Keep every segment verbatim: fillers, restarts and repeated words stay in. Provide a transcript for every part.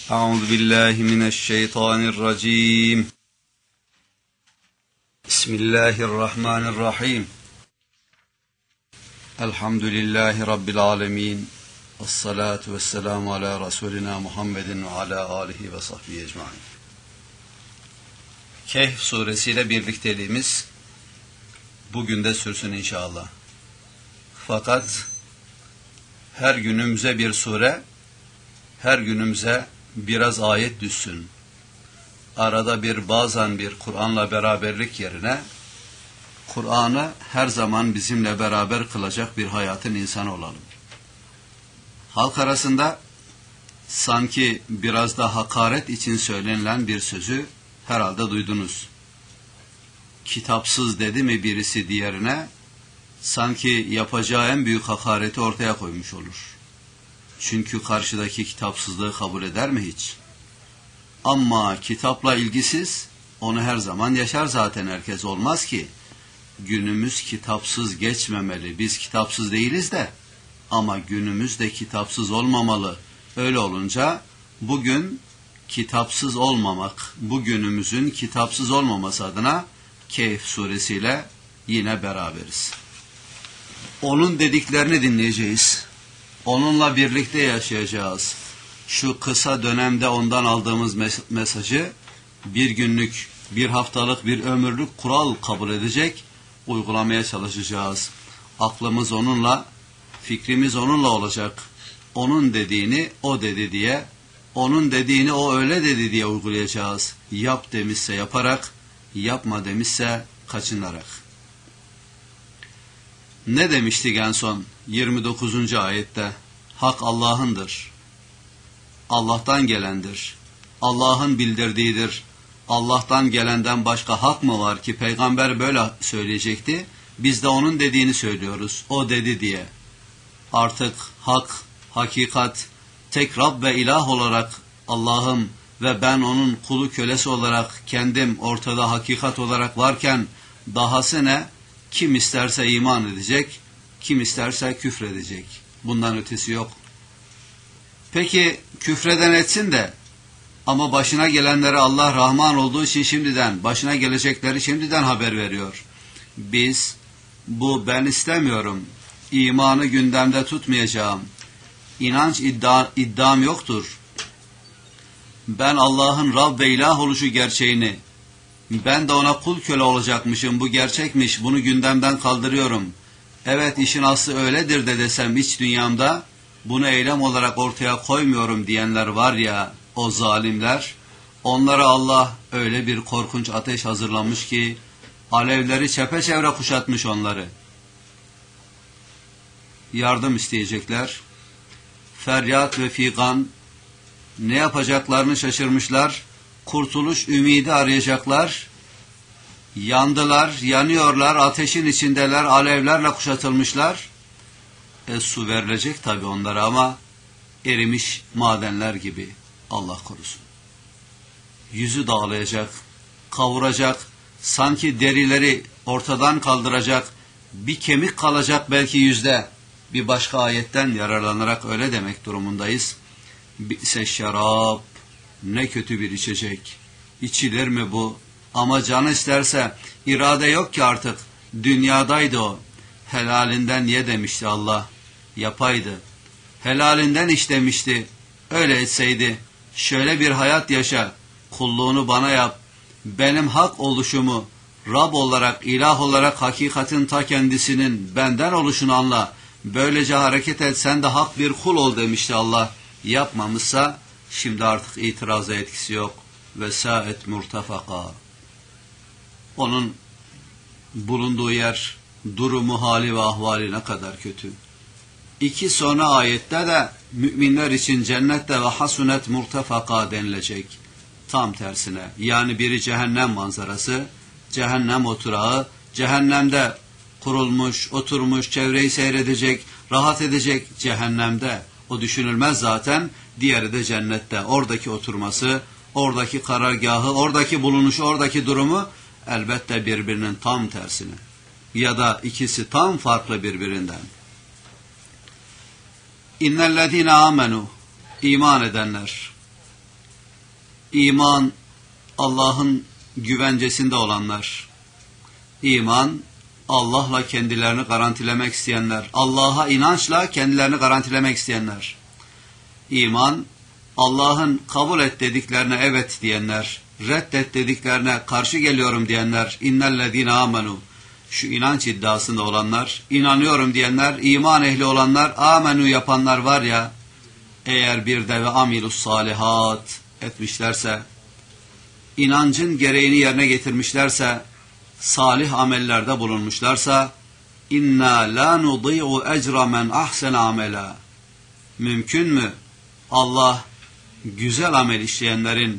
أعوذ بالله من الشيطان الرجيم بسم الله الرحمن الرحيم الحمد لله رب العالمين والصلاة والسلام على رسولنا محمد وعلى آله وصحبه ecmaîn. Kehf suresiyle birlikteliğimiz bugün de sürsün inşallah. Fakat her günümüze bir sure, her günümüze biraz ayet düşsün. Arada bir bazen bir Kur'an'la beraberlik yerine Kur'an'ı her zaman bizimle beraber kılacak bir hayatın insanı olalım. Halk arasında sanki biraz da hakaret için söylenilen bir sözü herhalde duydunuz. Kitapsız dedi mi birisi diğerine, sanki yapacağı en büyük hakareti ortaya koymuş olur. Çünkü karşıdaki kitapsızlığı kabul eder mi hiç? Ama kitapla ilgisiz, onu her zaman yaşar zaten herkes, olmaz ki. Günümüz kitapsız geçmemeli. Biz kitapsız değiliz de, ama günümüz de kitapsız olmamalı. Öyle olunca bugün kitapsız olmamak, bugünümüzün kitapsız olmaması adına Kehf suresiyle yine beraberiz. Onun dediklerini dinleyeceğiz. Onunla birlikte yaşayacağız. Şu kısa dönemde ondan aldığımız mes- mesajı bir günlük, bir haftalık, bir ömürlük kural kabul edecek, uygulamaya çalışacağız. Aklımız onunla, fikrimiz onunla olacak. Onun dediğini o dedi diye, onun dediğini o öyle dedi diye uygulayacağız. Yap demişse yaparak, yapma demişse kaçınarak. Ne demiştik en son yirmi dokuzuncu ayette? Hak Allah'ındır. Allah'tan gelendir. Allah'ın bildirdiğidir. Allah'tan gelenden başka hak mı var ki? Peygamber böyle söyleyecekti. Biz de onun dediğini söylüyoruz. O dedi diye. Artık hak, hakikat, tek Rab ve ilah olarak Allah'ım ve ben onun kulu kölesi olarak kendim ortada hakikat olarak varken dahası ne? Kim isterse iman edecek, kim isterse küfredecek. Bundan ötesi yok. Peki küfreden etsin de, ama başına gelenleri Allah Rahman olduğu için şimdiden, başına gelecekleri şimdiden haber veriyor. Biz, bu ben istemiyorum, imanı gündemde tutmayacağım, inanç iddia, iddiam yoktur. Ben Allah'ın Rab ve ilah oluşu gerçeğini, ben de ona kul köle olacakmışım, bu gerçekmiş, bunu gündemden kaldırıyorum. Evet, işin aslı öyledir de desem iç dünyamda, bunu eylem olarak ortaya koymuyorum diyenler var ya, o zalimler, onlara Allah öyle bir korkunç ateş hazırlamış ki, alevleri çepeçevre kuşatmış onları. Yardım isteyecekler, feryat ve figan, ne yapacaklarını şaşırmışlar, kurtuluş ümidi arayacaklar, yandılar, yanıyorlar, ateşin içindeler, alevlerle kuşatılmışlar. E, su verilecek tabii onlara ama erimiş madenler gibi, Allah korusun. Yüzü dağılayacak, kavuracak, sanki derileri ortadan kaldıracak, bir kemik kalacak belki yüzde. Bir başka ayetten yararlanarak öyle demek durumundayız. Bi'se şarap, ne kötü bir içecek. İçilir mi bu? Ama canı isterse, irade yok ki artık. Dünyadaydı o. Helalinden ye demişti Allah. Yapaydı. Helalinden iç demişti. Öyle etseydi. Şöyle bir hayat yaşa. Kulluğunu bana yap. Benim hak oluşumu, Rab olarak, ilah olarak hakikatin ta kendisinin benden oluşunu anla. Böylece hareket et, sen de hak bir kul ol demişti Allah. Yapmamışsa şimdi artık itiraza etkisi yok. Ve sa'et murtafaka. Onun bulunduğu yer, durumu, hali ve ahvali ne kadar kötü. İki sonra ayette de müminler için cennette ve hasunet murtafaka denilecek. Tam tersine. Yani biri cehennem manzarası, cehennem oturağı, cehennemde kurulmuş, oturmuş, çevreyi seyredecek, rahat edecek cehennemde. O düşünülmez zaten. Diğeri de cennette. Oradaki oturması, oradaki karargahı, oradaki bulunuşu, oradaki durumu elbette birbirinin tam tersine. Ya da ikisi tam farklı birbirinden. İnnellezîne âmenû, iman edenler. İman, Allah'ın güvencesinde olanlar. İman, Allah'la kendilerini garantilemek isteyenler. Allah'a inançla kendilerini garantilemek isteyenler. İman, Allah'ın kabul et dediklerine evet diyenler. Reddet dediklerine karşı geliyorum diyenler. İnnellezîne âmenû. Şu inanç iddiasında olanlar, inanıyorum diyenler, iman ehli olanlar, amenü yapanlar var ya, eğer bir de ve amilus salihat etmişlerse, inancın gereğini yerine getirmişlerse, salih amellerde bulunmuşlarsa, inna la nudî'u ecra men ahsene amela. Mümkün mü? Allah güzel amel işleyenlerin,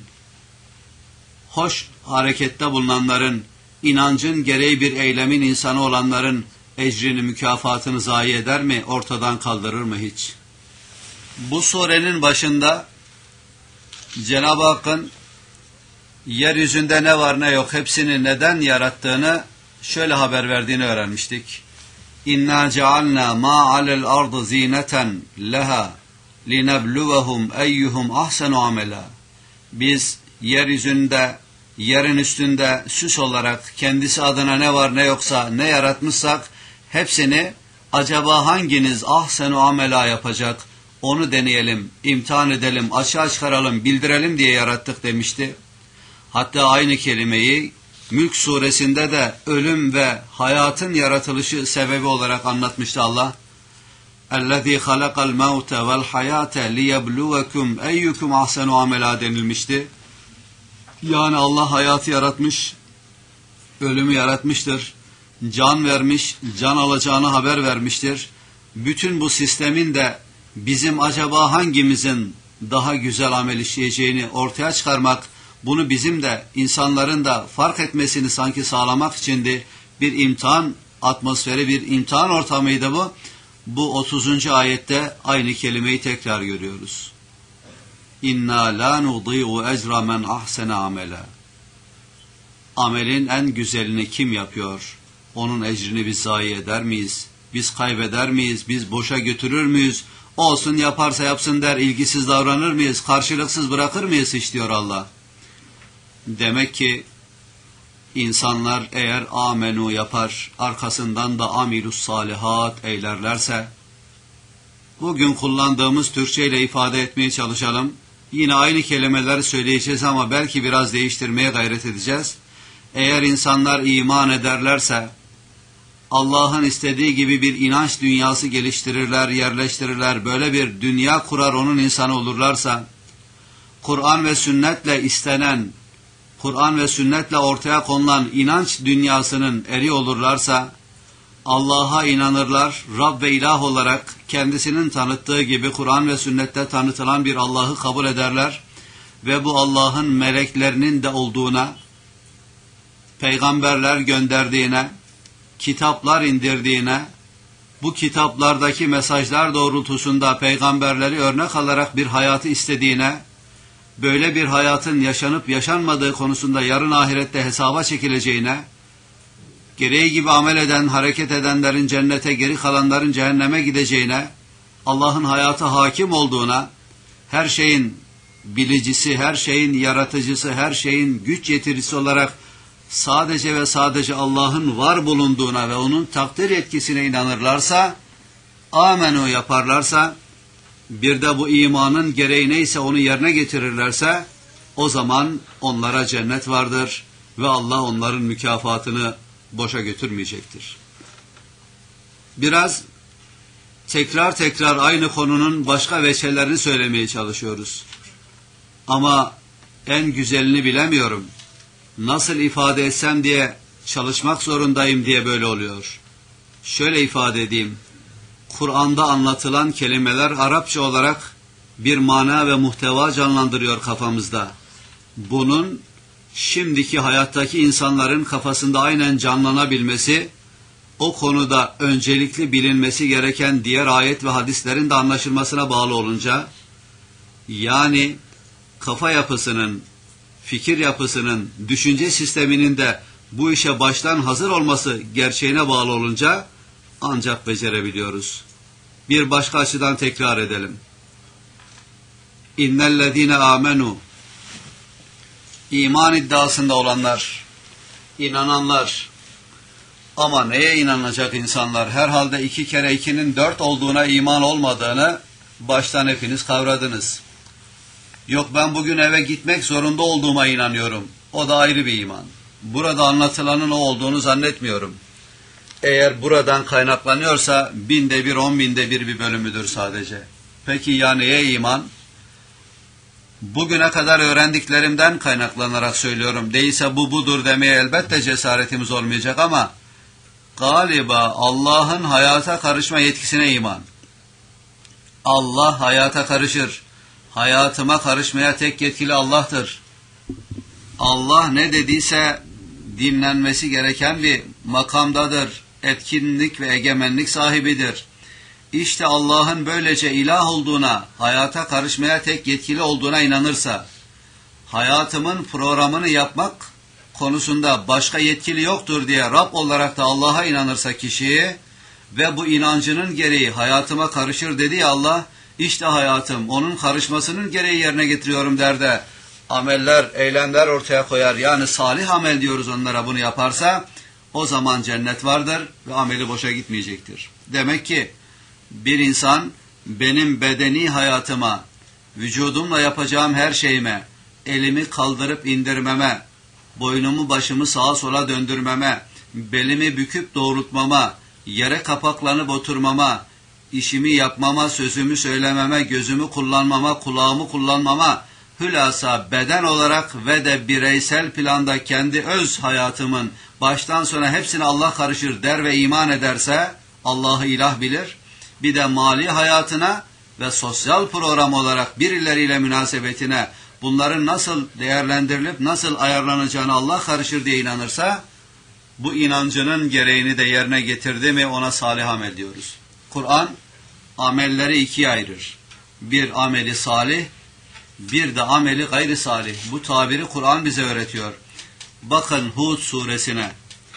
hoş harekette bulunanların, inancın gereği bir eylemin insanı olanların ecrini, mükafatını zayi eder mi? Ortadan kaldırır mı hiç? Bu surenin başında Cenab-ı Hakk'ın yeryüzünde ne var ne yok hepsini neden yarattığını şöyle haber verdiğini öğrenmiştik. İnna cealna ma alel ardı zineten leha linebluvehum eyyuhum ahsenu amela. Biz yeryüzünde, yerin üstünde süs olarak kendisi adına ne var ne yoksa ne yaratmışsak hepsini acaba hanginiz ahsenu amela yapacak, onu deneyelim, imtihan edelim, açığa çıkaralım, bildirelim diye yarattık demişti. Hatta aynı kelimeyi Mülk suresinde de ölüm ve hayatın yaratılışı sebebi olarak anlatmıştı Allah. اَلَّذ۪ي خَلَقَ الْمَوْتَ وَالْحَيَاةَ لِيَبْلُوَكُمْ اَيُّكُمْ اَحْسَنُ عَمَلًا denilmişti. Yani Allah hayatı yaratmış, ölümü yaratmıştır, can vermiş, can alacağını haber vermiştir. Bütün bu sistemin de bizim acaba hangimizin daha güzel amel işleyeceğini ortaya çıkarmak, bunu bizim de insanların da fark etmesini sanki sağlamak içindi. Bir imtihan atmosferi, bir imtihan ortamıydı bu. Bu otuzuncu ayette aynı kelimeyi tekrar görüyoruz. İnna la nudî'u ecra men ahsene amela. Amelin en güzelini kim yapıyor? Onun ecrini biz zayi eder miyiz? Biz kaybeder miyiz? Biz boşa götürür müyüz? Olsun, yaparsa yapsın der, ilgisiz davranır mıyız? Karşılıksız bırakır mıyız hiç diyor Allah. Demek ki insanlar eğer amenu yapar, arkasından da amilus salihat eylerlerse, bugün kullandığımız Türkçe ile ifade etmeye çalışalım. Yine aynı kelimeleri söyleyeceğiz ama belki biraz değiştirmeye gayret edeceğiz. Eğer insanlar iman ederlerse, Allah'ın istediği gibi bir inanç dünyası geliştirirler, yerleştirirler, böyle bir dünya kurar, onun insanı olurlarsa, Kur'an ve sünnetle istenen, Kur'an ve sünnetle ortaya konulan inanç dünyasının eri olurlarsa, Allah'a inanırlar, Rab ve ilah olarak kendisinin tanıttığı gibi Kur'an ve sünnette tanıtılan bir Allah'ı kabul ederler ve bu Allah'ın meleklerinin de olduğuna, peygamberler gönderdiğine, kitaplar indirdiğine, bu kitaplardaki mesajlar doğrultusunda peygamberleri örnek alarak bir hayatı istediğine, böyle bir hayatın yaşanıp yaşanmadığı konusunda yarın ahirette hesaba çekileceğine, gereği gibi amel eden, hareket edenlerin cennete, geri kalanların cehenneme gideceğine, Allah'ın hayata hakim olduğuna, her şeyin bilicisi, her şeyin yaratıcısı, her şeyin güç yetiricisi olarak sadece ve sadece Allah'ın var bulunduğuna ve onun takdir etkisine inanırlarsa, amenu yaparlarsa, bir de bu imanın gereği neyse onu yerine getirirlerse, o zaman onlara cennet vardır ve Allah onların mükafatını boşa götürmeyecektir. Biraz tekrar tekrar aynı konunun başka veçelerini söylemeye çalışıyoruz. Ama en güzelini bilemiyorum. Nasıl ifade etsem diye çalışmak zorundayım diye böyle oluyor. Şöyle ifade edeyim. Kur'an'da anlatılan kelimeler Arapça olarak bir mana ve muhteva canlandırıyor kafamızda. Bunun şimdiki hayattaki insanların kafasında aynen canlanabilmesi, o konuda öncelikli bilinmesi gereken diğer ayet ve hadislerin de anlaşılmasına bağlı olunca, yani kafa yapısının, fikir yapısının, düşünce sisteminin de bu işe baştan hazır olması gerçeğine bağlı olunca ancak becerebiliyoruz. Bir başka açıdan tekrar edelim. İnnellezîne âmenû iman iddiasında olanlar, inananlar, ama neye inanacak insanlar? Herhalde iki kere ikinin dört olduğuna iman olmadığını baştan hepiniz kavradınız. Yok ben bugün eve gitmek zorunda olduğuma inanıyorum. O da ayrı bir iman. Burada anlatılanın o olduğunu zannetmiyorum. Eğer buradan kaynaklanıyorsa binde bir, on binde bir bir bölümüdür sadece. Peki ya neye iman? Bugüne kadar öğrendiklerimden kaynaklanarak söylüyorum. Değilse bu budur demeye elbette cesaretimiz olmayacak ama galiba Allah'ın hayata karışma yetkisine iman. Allah hayata karışır. Hayatıma karışmaya tek yetkili Allah'tır. Allah ne dediyse dinlenmesi gereken bir makamdadır. Etkinlik ve egemenlik sahibidir. İşte Allah'ın böylece ilah olduğuna, hayata karışmaya tek yetkili olduğuna inanırsa, hayatımın programını yapmak konusunda başka yetkili yoktur diye Rab olarak da Allah'a inanırsa kişi ve bu inancının gereği hayatıma karışır dedi ya Allah, işte hayatım onun karışmasının gereği yerine getiriyorum der de ameller, eylemler ortaya koyar. Yani salih amel diyoruz onlara, bunu yaparsa o zaman cennet vardır ve ameli boşa gitmeyecektir. Demek ki bir insan benim bedeni hayatıma, vücudumla yapacağım her şeyime, elimi kaldırıp indirmeme, boynumu başımı sağa sola döndürmeme, belimi büküp doğrultmama, yere kapaklanıp oturmama, işimi yapmama, sözümü söylememe, gözümü kullanmama, kulağımı kullanmama, hülasa beden olarak ve de bireysel planda kendi öz hayatımın baştan sona hepsine Allah karışır der ve iman ederse Allah'ı ilah bilir. Bir de mali hayatına ve sosyal program olarak birileriyle münasebetine bunların nasıl değerlendirilip nasıl ayarlanacağını Allah karışır diye inanırsa bu inancının gereğini de yerine getirdi mi ona salih amel diyoruz. Kur'an amelleri ikiye ayırır. Bir ameli salih, bir de ameli gayri salih. Bu tabiri Kur'an bize öğretiyor. Bakın Hud suresine.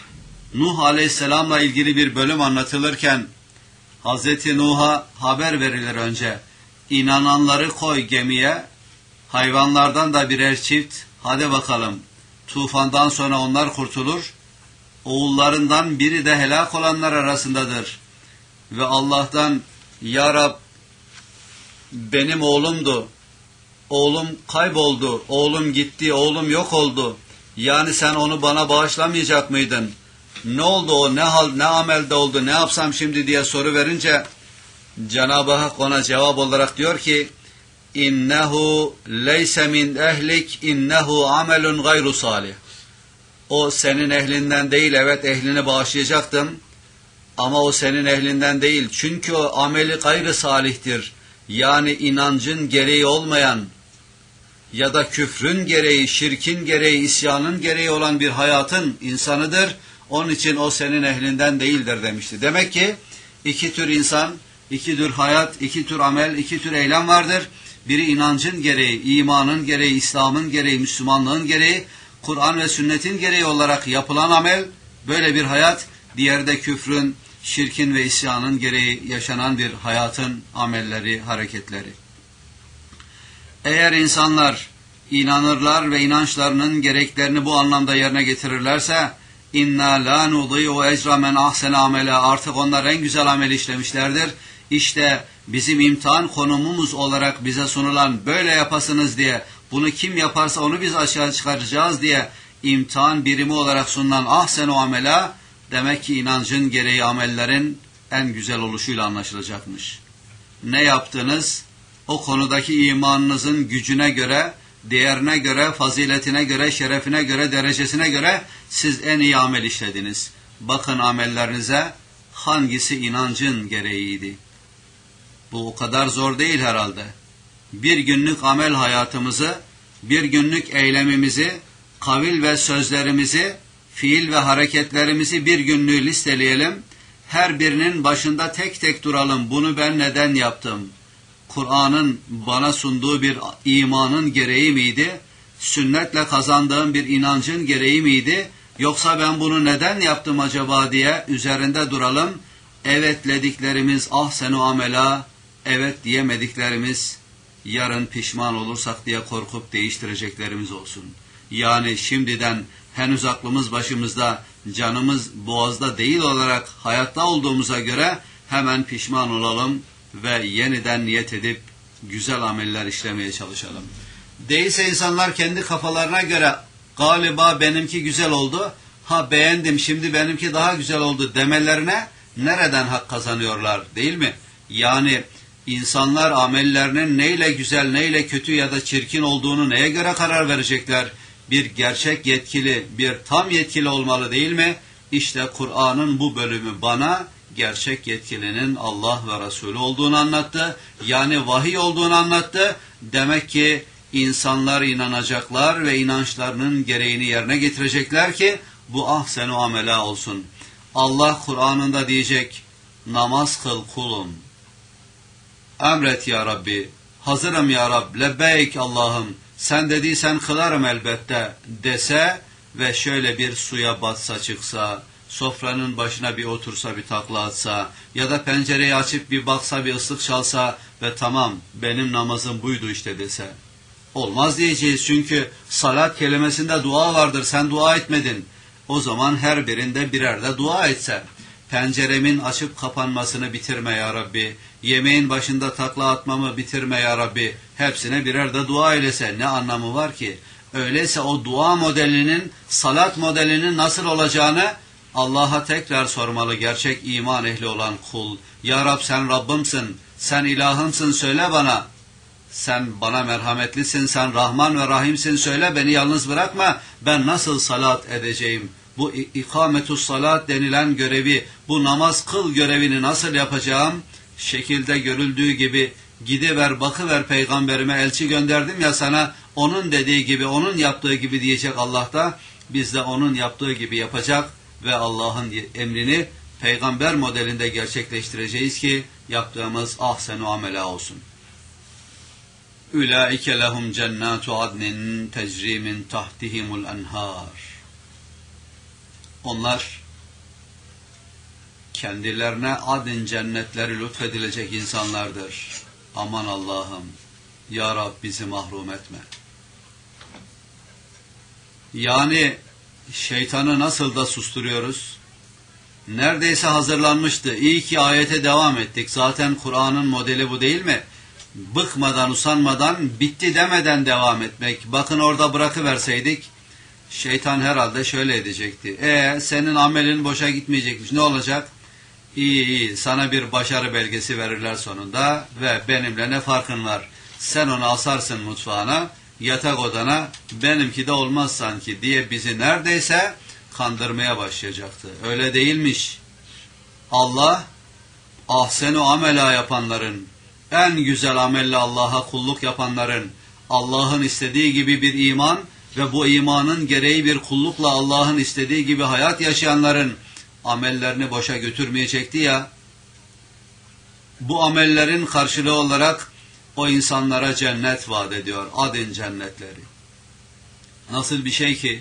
Nuh aleyhisselamla ilgili bir bölüm anlatılırken Hazreti Nuh'a haber verilir önce. İnananları koy gemiye, hayvanlardan da birer çift, hadi bakalım. Tufandan sonra onlar kurtulur. Oğullarından biri de helak olanlar arasındadır. Ve Allah'tan, Ya Rab, benim oğlumdu. Oğlum kayboldu, oğlum gitti, oğlum yok oldu. Yani sen onu bana bağışlamayacak mıydın? Ne oldu o, ne hal, ne amelde oldu, ne yapsam şimdi diye soru verince Cenab-ı Hak ona cevap olarak diyor ki İnnehu leyse min ehlik innehu amelun gayru salih. O senin ehlinden değil, evet ehlini bağışlayacaktım ama o senin ehlinden değil. Çünkü o ameli gayri salihtir. Yani inancın gereği olmayan ya da küfrün gereği, şirkin gereği, isyanın gereği olan bir hayatın insanıdır. Onun için o senin ehlinden değildir demişti. Demek ki iki tür insan, iki tür hayat, iki tür amel, iki tür eylem vardır. Biri inancın gereği, imanın gereği, İslam'ın gereği, Müslümanlığın gereği, Kur'an ve sünnetin gereği olarak yapılan amel, böyle bir hayat. Diğeri de küfrün, şirkin ve isyanın gereği yaşanan bir hayatın amelleri, hareketleri. Eğer insanlar inanırlar ve inançlarının gereklerini bu anlamda yerine getirirlerse inna la nudî'u ecra men ahsene amela, artık onlar en güzel amel işlemişlerdir. İşte bizim imtihan konumumuz olarak bize sunulan böyle yapasınız diye, bunu kim yaparsa onu biz aşağı çıkaracağız diye imtihan birimi olarak sunulan ahsen-u amela, demek ki inancın gereği amellerin en güzel oluşuyla anlaşılacakmış. Ne yaptınız? O konudaki imanınızın gücüne göre, değerine göre, faziletine göre, şerefine göre, derecesine göre siz en iyi amel işlediniz. Bakın amellerinize hangisi inancın gereğiydi. Bu o kadar zor değil herhalde. Bir günlük amel hayatımızı, bir günlük eylemimizi, kavil ve sözlerimizi, fiil ve hareketlerimizi bir günlüğü listeleyelim. Her birinin başında tek tek duralım. Bunu ben neden yaptım? Kur'an'ın bana sunduğu bir imanın gereği miydi? Sünnetle kazandığım bir inancın gereği miydi? Yoksa ben bunu neden yaptım acaba diye üzerinde duralım. Evet dediklerimiz ahsenu amela, evet diyemediklerimiz yarın pişman olursak diye korkup değiştireceklerimiz olsun. Yani şimdiden henüz aklımız başımızda, canımız boğazda değil olarak hayatta olduğumuza göre hemen pişman olalım ve yeniden niyet edip güzel ameller işlemeye çalışalım. Değilse insanlar kendi kafalarına göre galiba benimki güzel oldu, ha beğendim şimdi benimki daha güzel oldu demelerine nereden hak kazanıyorlar, değil mi? Yani insanlar amellerinin neyle güzel, neyle kötü ya da çirkin olduğunu neye göre karar verecekler? Bir gerçek yetkili, bir tam yetkili olmalı, değil mi? İşte Kur'an'ın bu bölümü bana gerçek yetkilinin Allah ve Resulü olduğunu anlattı. Yani vahiy olduğunu anlattı. Demek ki insanlar inanacaklar ve inançlarının gereğini yerine getirecekler ki bu ahsen-u amela olsun. Allah Kur'an'ında diyecek, namaz kıl kulum. Emret ya Rabbi, hazırım ya Rabbi, lebbeyk Allah'ım, sen dediysen kılarım elbette dese ve şöyle bir suya batsa çıksa, sofranın başına bir otursa bir takla atsa ya da pencereyi açıp bir baksa bir ıslık çalsa ve tamam benim namazım buydu işte dese. Olmaz diyeceğiz çünkü salat kelimesinde dua vardır, sen dua etmedin. O zaman her birinde birer de dua etse. Penceremin açıp kapanmasını bitirme ya Rabbi. Yemeğin başında takla atmamı bitirme ya Rabbi. Hepsine birer de dua eylese ne anlamı var ki? Öyleyse o dua modelinin, salat modelinin nasıl olacağını Allah'a tekrar sormalı gerçek iman ehli olan kul. Ya Rab sen Rabbimsin, sen ilahımsın söyle bana. Sen bana merhametlisin, sen Rahman ve Rahimsin söyle beni yalnız bırakma. Ben nasıl salat edeceğim? Bu ikametus salat denilen görevi, bu namaz kıl görevini nasıl yapacağım? Şekilde görüldüğü gibi gidiver bakıver peygamberime elçi gönderdim ya sana, onun dediği gibi, onun yaptığı gibi diyecek Allah da, biz de onun yaptığı gibi yapacak ve Allah'ın emrini peygamber modelinde gerçekleştireceğiz ki yaptığımız ahsen-u amela olsun. Ulaike lehum cennatu adnin tecri min tahtihimul enhar. Onlar kendilerine adın cennetleri lütfedilecek insanlardır. Aman Allah'ım, ya Rab bizi mahrum etme. Yani şeytanı nasıl da susturuyoruz? Neredeyse hazırlanmıştı. İyi ki ayete devam ettik. Zaten Kur'an'ın modeli bu değil mi? Bıkmadan, usanmadan, bitti demeden devam etmek. Bakın orada bırakıverseydik, şeytan herhalde şöyle edecekti. E senin amelin boşa gitmeyecekmiş. Ne olacak? İyi iyi, sana bir başarı belgesi verirler sonunda ve benimle ne farkın var? Sen onu asarsın mutfağına, yatak odana, benimki de olmaz sanki diye bizi neredeyse kandırmaya başlayacaktı. Öyle değilmiş. Allah, ahsen-u amela yapanların, en güzel amelle Allah'a kulluk yapanların, Allah'ın istediği gibi bir iman ve bu imanın gereği bir kullukla Allah'ın istediği gibi hayat yaşayanların amellerini boşa götürmeyecekti ya, bu amellerin karşılığı olarak o insanlara cennet vaat ediyor, adın cennetleri. Nasıl bir şey ki?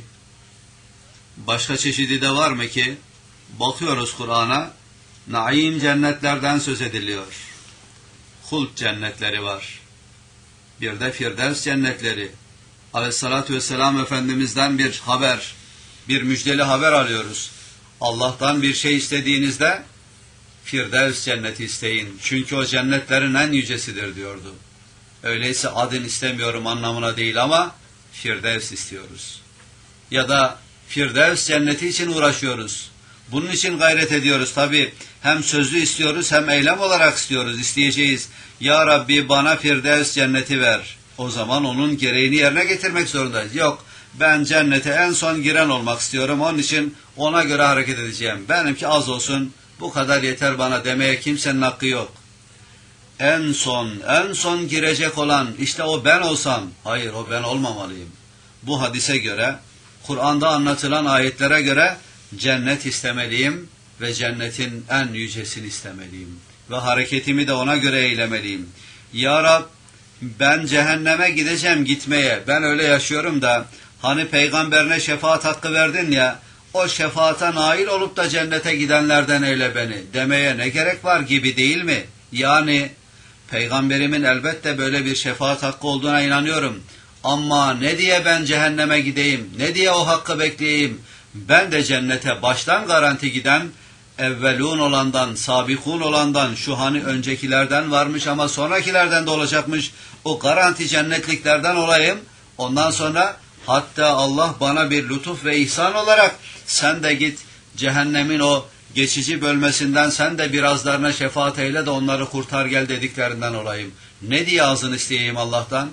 Başka çeşidi de var mı ki? Bakıyoruz Kur'an'a, naim cennetlerden söz ediliyor. Hult cennetleri var. Bir de Firdevs cennetleri. Aleyhissalatü vesselam Efendimiz'den bir haber, bir müjdeli haber alıyoruz. Allah'tan bir şey istediğinizde Firdevs cenneti isteyin. Çünkü o cennetlerin en yücesidir diyordu. Öyleyse adın istemiyorum anlamına değil ama Firdevs istiyoruz. Ya da Firdevs cenneti için uğraşıyoruz. Bunun için gayret ediyoruz tabi. Hem sözlü istiyoruz hem eylem olarak istiyoruz, isteyeceğiz. Ya Rabbi bana Firdevs cenneti ver. O zaman onun gereğini yerine getirmek zorundayız. Yok, ben cennete en son giren olmak istiyorum, onun için ona göre hareket edeceğim. Benimki az olsun, bu kadar yeter bana demeye kimsenin hakkı yok. En son, en son girecek olan, işte o ben olsam, hayır o ben olmamalıyım. Bu hadise göre, Kur'an'da anlatılan ayetlere göre cennet istemeliyim ve cennetin en yücesini istemeliyim. Ve hareketimi de ona göre eylemeliyim. Ya Rab, ben cehenneme gideceğim gitmeye, ben öyle yaşıyorum da, hani peygamberine şefaat hakkı verdin ya, o şefaata nail olup da cennete gidenlerden eyle beni demeye ne gerek var gibi değil mi? Yani peygamberimin elbette böyle bir şefaat hakkı olduğuna inanıyorum. Ama ne diye ben cehenneme gideyim, ne diye o hakkı bekleyeyim, ben de cennete baştan garanti giden, evvelun olandan, sabikun olandan, şu hani öncekilerden varmış ama sonrakilerden de olacakmış, o garanti cennetliklerden olayım. Ondan sonra hatta Allah bana bir lütuf ve ihsan olarak sen de git cehennemin o geçici bölmesinden sen de birazlarına şefaat eyle de onları kurtar gel dediklerinden olayım. Ne diye ağzını isteyeyim Allah'tan?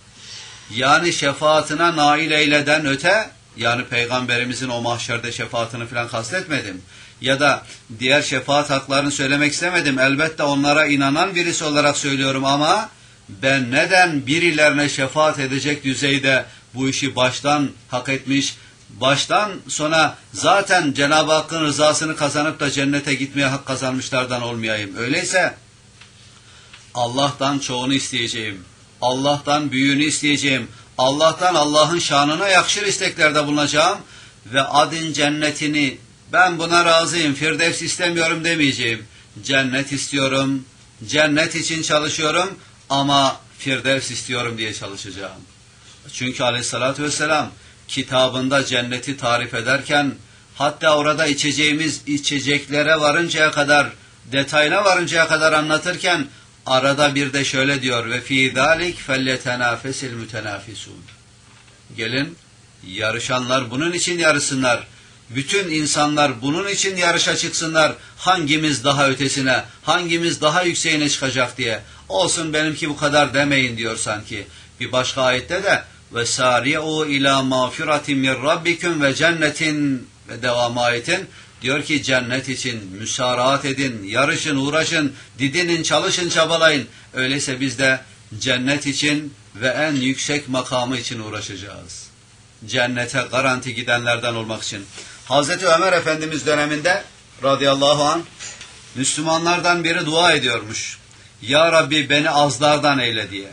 Yani şefaatine nail eyleden öte, yani Peygamberimizin o mahşerde şefaatini falan kastetmedim. Ya da diğer şefaat haklarını söylemek istemedim. Elbette onlara inanan birisi olarak söylüyorum ama ben neden birilerine şefaat edecek düzeyde bu işi baştan hak etmiş, baştan sona zaten Cenab-ı Hakk'ın rızasını kazanıp da cennete gitmeye hak kazanmışlardan olmayayım. Öyleyse Allah'tan çoğunu isteyeceğim. Allah'tan büyüğünü isteyeceğim. Allah'tan Allah'ın şanına yakışır isteklerde bulunacağım ve adın cennetini ben buna razıyım, Firdevs istemiyorum demeyeceğim. Cennet istiyorum, cennet için çalışıyorum ama Firdevs istiyorum diye çalışacağım. Çünkü aleyhissalatü vesselam kitabında cenneti tarif ederken hatta orada içeceğimiz içeceklere varıncaya kadar, detayına varıncaya kadar anlatırken arada bir de şöyle diyor ve fî zâlik felyetenâfesil mütenâfisûn. Gelin yarışanlar bunun için yarışsınlar. Bütün insanlar bunun için yarışa çıksınlar. Hangimiz daha ötesine, hangimiz daha yükseğine çıkacak diye. Olsun benimki bu kadar demeyin diyor sanki. Bir başka ayette de ve sâri'û ilâ mağfiratin min rabbikum ve cennetin ve devam ayetin diyor ki cennet için müsaraat edin, yarışın, uğraşın, didinin, çalışın, çabalayın. Öyleyse biz de cennet için ve en yüksek makamı için uğraşacağız. Cennete garanti gidenlerden olmak için. Hazreti Ömer Efendimiz döneminde radıyallahu anh Müslümanlardan biri dua ediyormuş. Ya Rabbi beni azlardan eyle diye.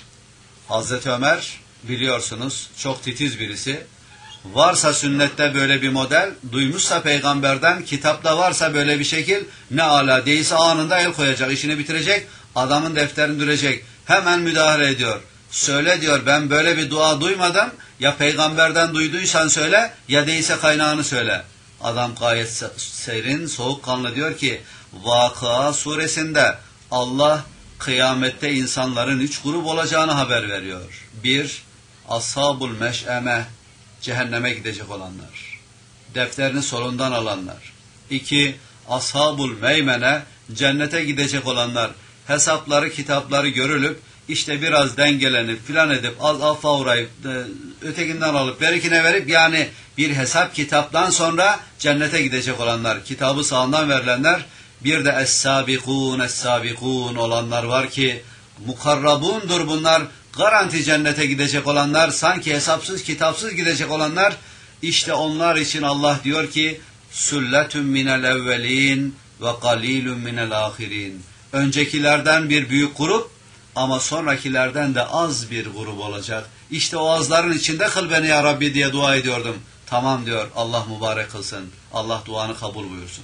Hazreti Ömer biliyorsunuz çok titiz birisi. Varsa sünnette böyle bir model, duymuşsa peygamberden, kitapta varsa böyle bir şekil, ne ala değilse anında el koyacak, işini bitirecek, adamın defterini dürecek. Hemen müdahale ediyor. Söyle diyor ben böyle bir dua duymadım, ya peygamberden duyduysan söyle, ya değilse kaynağını söyle. Adam gayet serin, soğukkanlı diyor ki, Vakıa suresinde Allah kıyamette insanların üç grup olacağını haber veriyor. Bir, Ashabul meş'eme, cehenneme gidecek olanlar. Defterini solundan alanlar. İki, Ashabul meymene, cennete gidecek olanlar. Hesapları, kitapları görülüp, işte biraz dengelenip, filan edip, az affa uğrayıp, ötekinden alıp, berikine verip, yani bir hesap kitaptan sonra cennete gidecek olanlar. Kitabı sağından verilenler. Bir de es-sabikun, es-sabikun olanlar var ki, mukarrabundur bunlar. Garanti cennete gidecek olanlar, sanki hesapsız kitapsız gidecek olanlar, işte onlar için Allah diyor ki sülletun minel evvelin ve qalilun minel ahirin. Öncekilerden bir büyük grup ama sonrakilerden de az bir grup olacak. İşte o azların içinde kıl beni ya Rabbi diye dua ediyordum. Tamam diyor, Allah mübarek kılsın. Allah duanı kabul buyursun.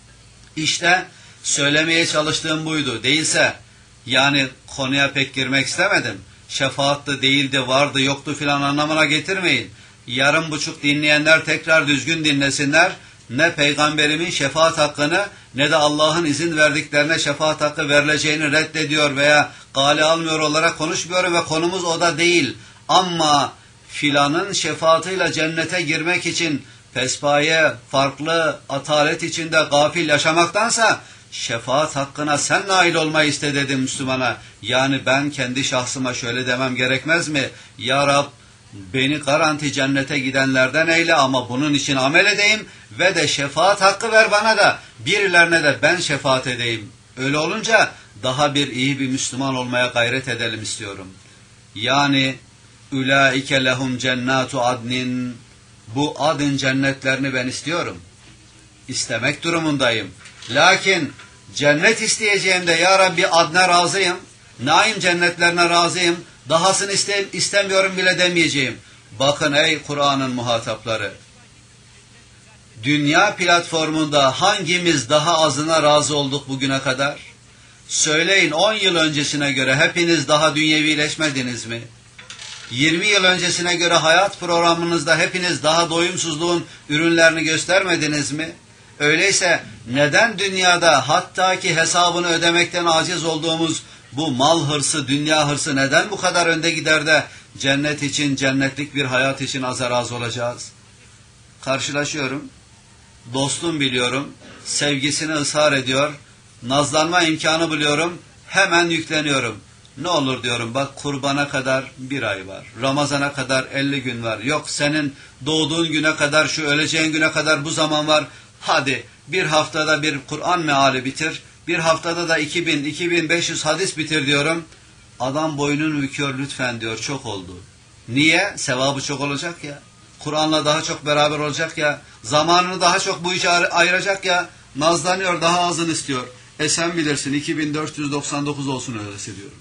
İşte söylemeye çalıştığım buydu. Değilse yani konuya pek girmek istemedim. Şefaattı, değildi, vardı, yoktu filan anlamına getirmeyin. Yarım buçuk dinleyenler tekrar düzgün dinlesinler. Ne peygamberimin şefaat hakkını ne de Allah'ın izin verdiklerine şefaat hakkı verileceğini reddediyor veya gale almıyor olarak konuşmuyorum ve konumuz o da değil. Ama filanın şefaatıyla cennete girmek için pespaye, farklı atalet içinde gafil yaşamaktansa şefaat hakkına sen nail olmayı iste dedim Müslümana. Yani ben kendi şahsıma şöyle demem gerekmez mi? Ya Rab beni garanti cennete gidenlerden eyle ama bunun için amel edeyim ve de şefaat hakkı ver bana da birilerine de ben şefaat edeyim. Öyle olunca daha bir iyi bir Müslüman olmaya gayret edelim istiyorum. Yani ulaike lehum cennatu adnin, bu adın cennetlerini ben istiyorum. İstemek durumundayım. Lakin cennet isteyeceğimde ya Rabbi adına razıyım, naim cennetlerine razıyım, dahasını iste istemiyorum bile demeyeceğim. Bakın ey Kur'an'ın muhatapları, dünya platformunda hangimiz daha azına razı olduk bugüne kadar? Söyleyin, on yıl öncesine göre hepiniz daha dünyevileşmediniz mi? yirmi yıl öncesine göre hayat programınızda hepiniz daha doyumsuzluğun ürünlerini göstermediniz mi? Öyleyse neden dünyada hatta ki hesabını ödemekten aciz olduğumuz bu mal hırsı, dünya hırsı neden bu kadar önde gider de cennet için, cennetlik bir hayat için azar az olacağız? Karşılaşıyorum, dostum biliyorum, sevgisini ısrar ediyor, nazlanma imkanı buluyorum, hemen yükleniyorum. Ne olur diyorum, bak kurbana kadar bir ay var, Ramazana kadar elli gün var, yok senin doğduğun güne kadar, şu öleceğin güne kadar bu zaman var, hadi bir haftada bir Kur'an meali bitir, bir haftada da iki bin, iki bin beş yüz hadis bitir diyorum. Adam boynunu büküyor, lütfen diyor, çok oldu. Niye? Sevabı çok olacak ya. Kur'an'la daha çok beraber olacak ya. Zamanını daha çok bu işe ayıracak ya. Nazlanıyor, daha azını istiyor. E sen bilirsin, iki bin dört yüz doksan dokuz olsun öylesi diyorum.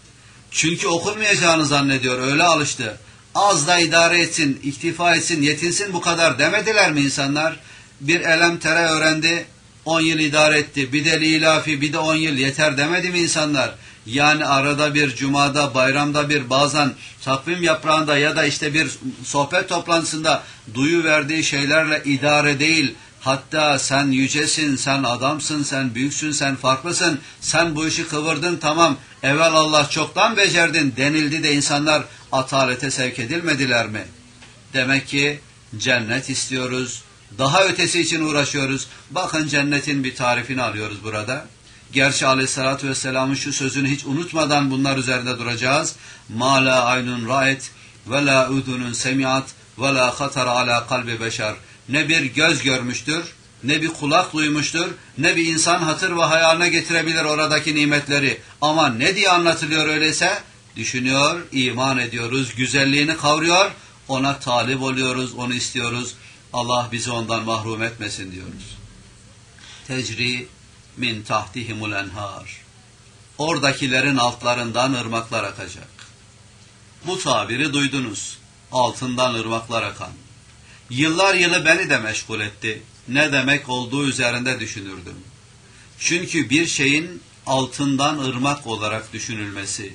Çünkü okunmayacağını zannediyor, öyle alıştı. Az da idare etsin, iktifa etsin, yetinsin bu kadar demediler mi insanlar? Bir elem tere öğrendi, on yıl idare etti. Bir de lilafi, bir de on yıl yeter demedi mi insanlar? Yani arada bir, cumada, bayramda bir, bazen takvim yaprağında ya da işte bir sohbet toplantısında duyuverdiği şeylerle idare değil, hatta sen yücesin, sen adamsın, sen büyüksün, sen farklısın, sen bu işi kıvırdın, tamam, evvel Allah çoktan becerdin denildi de insanlar atalete sevk edilmediler mi? Demek ki cennet istiyoruz, daha ötesi için uğraşıyoruz. Bakın cennetin bir tarifini alıyoruz burada. Gerçi aleyhissalatü vesselamın şu sözünü hiç unutmadan bunlar üzerinde duracağız. مَا لَا عَيْنٌ رَأَتْ وَلَا اُذُنٌ سَمِعَتْ وَلَا خَطَرَ عَلَى قَلْبِ beşer. Ne bir göz görmüştür, ne bir kulak duymuştur, ne bir insan hatır ve hayaline getirebilir oradaki nimetleri. Ama ne diye anlatılıyor öyleyse? Düşünüyor, iman ediyoruz, güzelliğini kavruyor, ona talip oluyoruz, onu istiyoruz. Allah bizi ondan mahrum etmesin diyoruz. Tecri min tahtihimul enhar. Oradakilerin altlarından ırmaklar akacak. Bu tabiri duydunuz. Altından ırmaklar akan. Yıllar yılı beni de meşgul etti. Ne demek olduğu üzerinde düşünürdüm. Çünkü bir şeyin altından ırmak olarak düşünülmesi.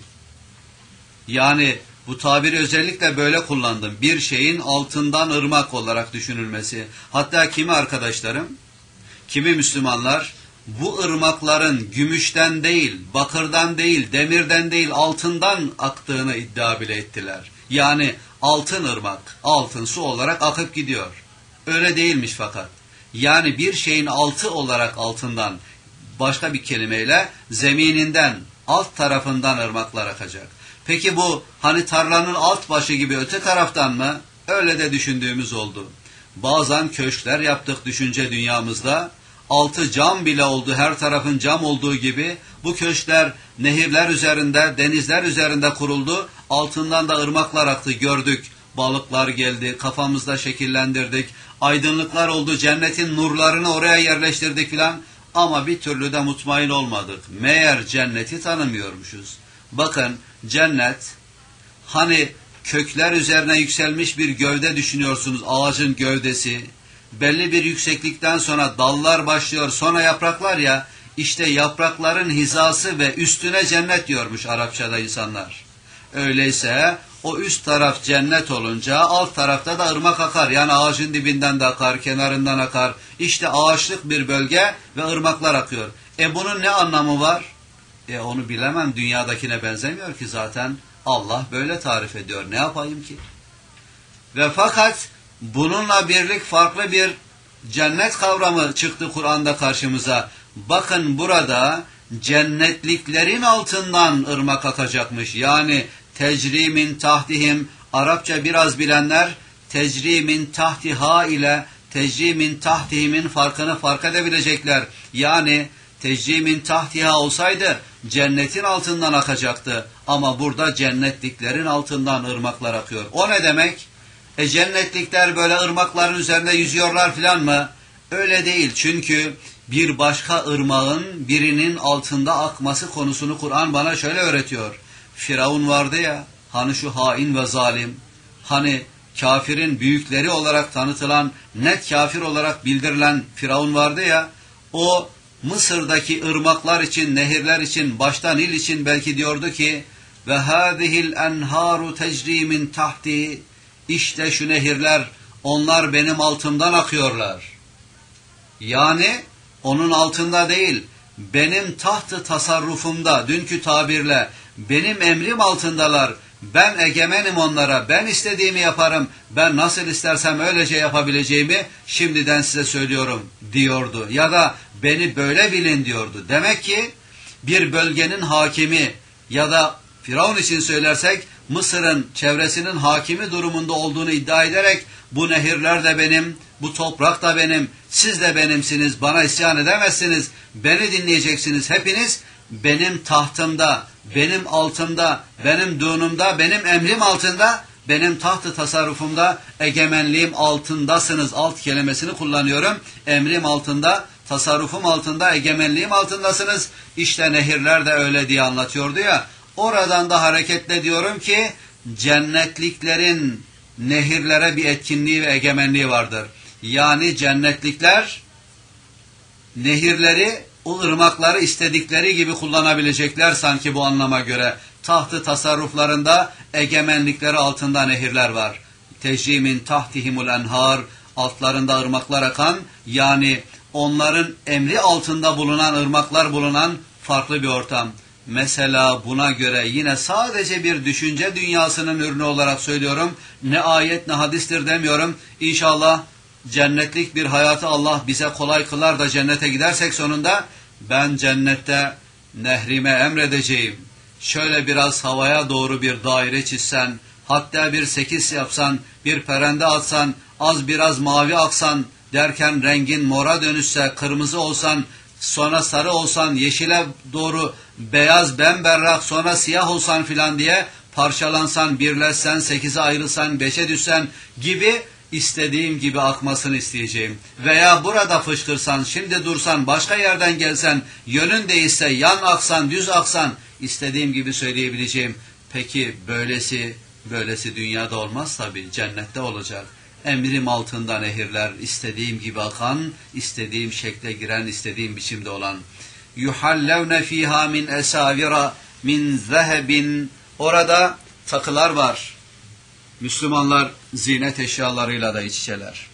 Yani bu tabiri özellikle böyle kullandım. Bir şeyin altından ırmak olarak düşünülmesi. Hatta kimi arkadaşlarım, kimi Müslümanlar bu ırmakların gümüşten değil, bakırdan değil, demirden değil, altından aktığını iddia bile ettiler. Yani altın ırmak, altın su olarak akıp gidiyor. Öyle değilmiş fakat. Yani bir şeyin altı olarak altından, başka bir kelimeyle zemininden, alt tarafından ırmaklar akacak. Peki bu hani tarlanın alt başı gibi öte taraftan mı? Öyle de düşündüğümüz oldu. Bazen köşkler yaptık düşünce dünyamızda. Altı cam bile oldu, her tarafın cam olduğu gibi bu köşkler nehirler üzerinde, denizler üzerinde kuruldu. Altından da ırmaklar aktı, gördük. Balıklar geldi, kafamızda şekillendirdik. Aydınlıklar oldu, cennetin nurlarını oraya yerleştirdik filan. Ama bir türlü de mutmain olmadık. Meğer cenneti tanımıyormuşuz. Bakın cennet, hani kökler üzerine yükselmiş bir gövde düşünüyorsunuz, ağacın gövdesi. Belli bir yükseklikten sonra dallar başlıyor, sonra yapraklar ya, işte yaprakların hizası ve üstüne cennet diyormuş Arapçada insanlar. Öyleyse o üst taraf cennet olunca alt tarafta da ırmak akar. Yani ağacın dibinden de akar, kenarından akar. İşte ağaçlık bir bölge ve ırmaklar akıyor. E bunun ne anlamı var? E onu bilemem, dünyadakine benzemiyor ki zaten. Allah böyle tarif ediyor, ne yapayım ki? Ve fakat bununla birlik farklı bir cennet kavramı çıktı Kur'an'da karşımıza. Bakın burada cennetliklerin altından ırmak akacakmış. Yani tecri min tahtihim, Arapça biraz bilenler tecri min tahtiha ile tecri min tahtihimin farkını fark edebilecekler. Yani tecri min tahtiha olsaydı cennetin altından akacaktı. Ama burada cennetliklerin altından ırmaklar akıyor. O ne demek? E cennetlikler böyle ırmakların üzerinde yüzüyorlar filan mı? Öyle değil. Çünkü bir başka ırmağın birinin altında akması konusunu Kur'an bana şöyle öğretiyor. Firavun vardı ya, hani şu hain ve zalim, hani kafirin büyükleri olarak tanıtılan, net kafir olarak bildirilen Firavun vardı ya, o Mısır'daki ırmaklar için, nehirler için, başta Nil için belki diyordu ki, ve hâzihil enhâru tecrî min tahti, işte şu nehirler, onlar benim altımdan akıyorlar. Yani onun altında değil, benim tahtı tasarrufumda, dünkü tabirle benim emrim altındalar. Ben egemenim onlara, ben istediğimi yaparım, ben nasıl istersem öylece yapabileceğimi şimdiden size söylüyorum diyordu. Ya da beni böyle bilin diyordu. Demek ki bir bölgenin hakimi ya da Firavun için söylersek Mısır'ın çevresinin hakimi durumunda olduğunu iddia ederek bu nehirler de benim, bu toprak da benim, siz de benimsiniz, bana isyan edemezsiniz, beni dinleyeceksiniz hepiniz, benim tahtımda, benim altımda, benim dunumda, benim emrim altında, benim tahtı tasarrufumda, egemenliğim altındasınız. Alt kelimesini kullanıyorum. Emrim altında, tasarrufum altında, egemenliğim altındasınız. İşte nehirler de öyle diye anlatıyordu ya. Oradan da hareketle diyorum ki cennetliklerin nehirlere bir etkinliği ve egemenliği vardır. Yani cennetlikler nehirleri, o ırmakları istedikleri gibi kullanabilecekler sanki bu anlama göre. Tahtı tasarruflarında egemenlikleri altında nehirler var. Tecrimin tahtihimul enhar, altlarında ırmaklar akan, yani onların emri altında bulunan ırmaklar bulunan farklı bir ortam. Mesela buna göre yine sadece bir düşünce dünyasının ürünü olarak söylüyorum. Ne ayet ne hadistir demiyorum. İnşallah cennetlik bir hayatı Allah bize kolay kılar da cennete gidersek sonunda ben cennette nehrime emredeceğim. Şöyle biraz havaya doğru bir daire çizsen, hatta bir sekiz yapsan, bir perende atsan, az biraz mavi aksan derken rengin mora dönüşse, kırmızı olsan, sonra sarı olsan, yeşile doğru beyaz bemberrak, sonra siyah olsan filan diye parçalansan, birleşsen, sekize ayrılsan, beşe düşsen gibi istediğim gibi akmasını isteyeceğim. Veya burada fışkırsan, şimdi dursan, başka yerden gelsen, yönün değişse, yan aksan, düz aksan, istediğim gibi söyleyebileceğim. Peki böylesi, böylesi dünyada olmaz tabii, cennette olacak. Emrim altında nehirler, istediğim gibi akan, istediğim şekle giren, istediğim biçimde olan. yuhallevne fiha min esavira min zehebin, orada takılar var. Müslümanlar zinet eşyalarıyla da iç içeler.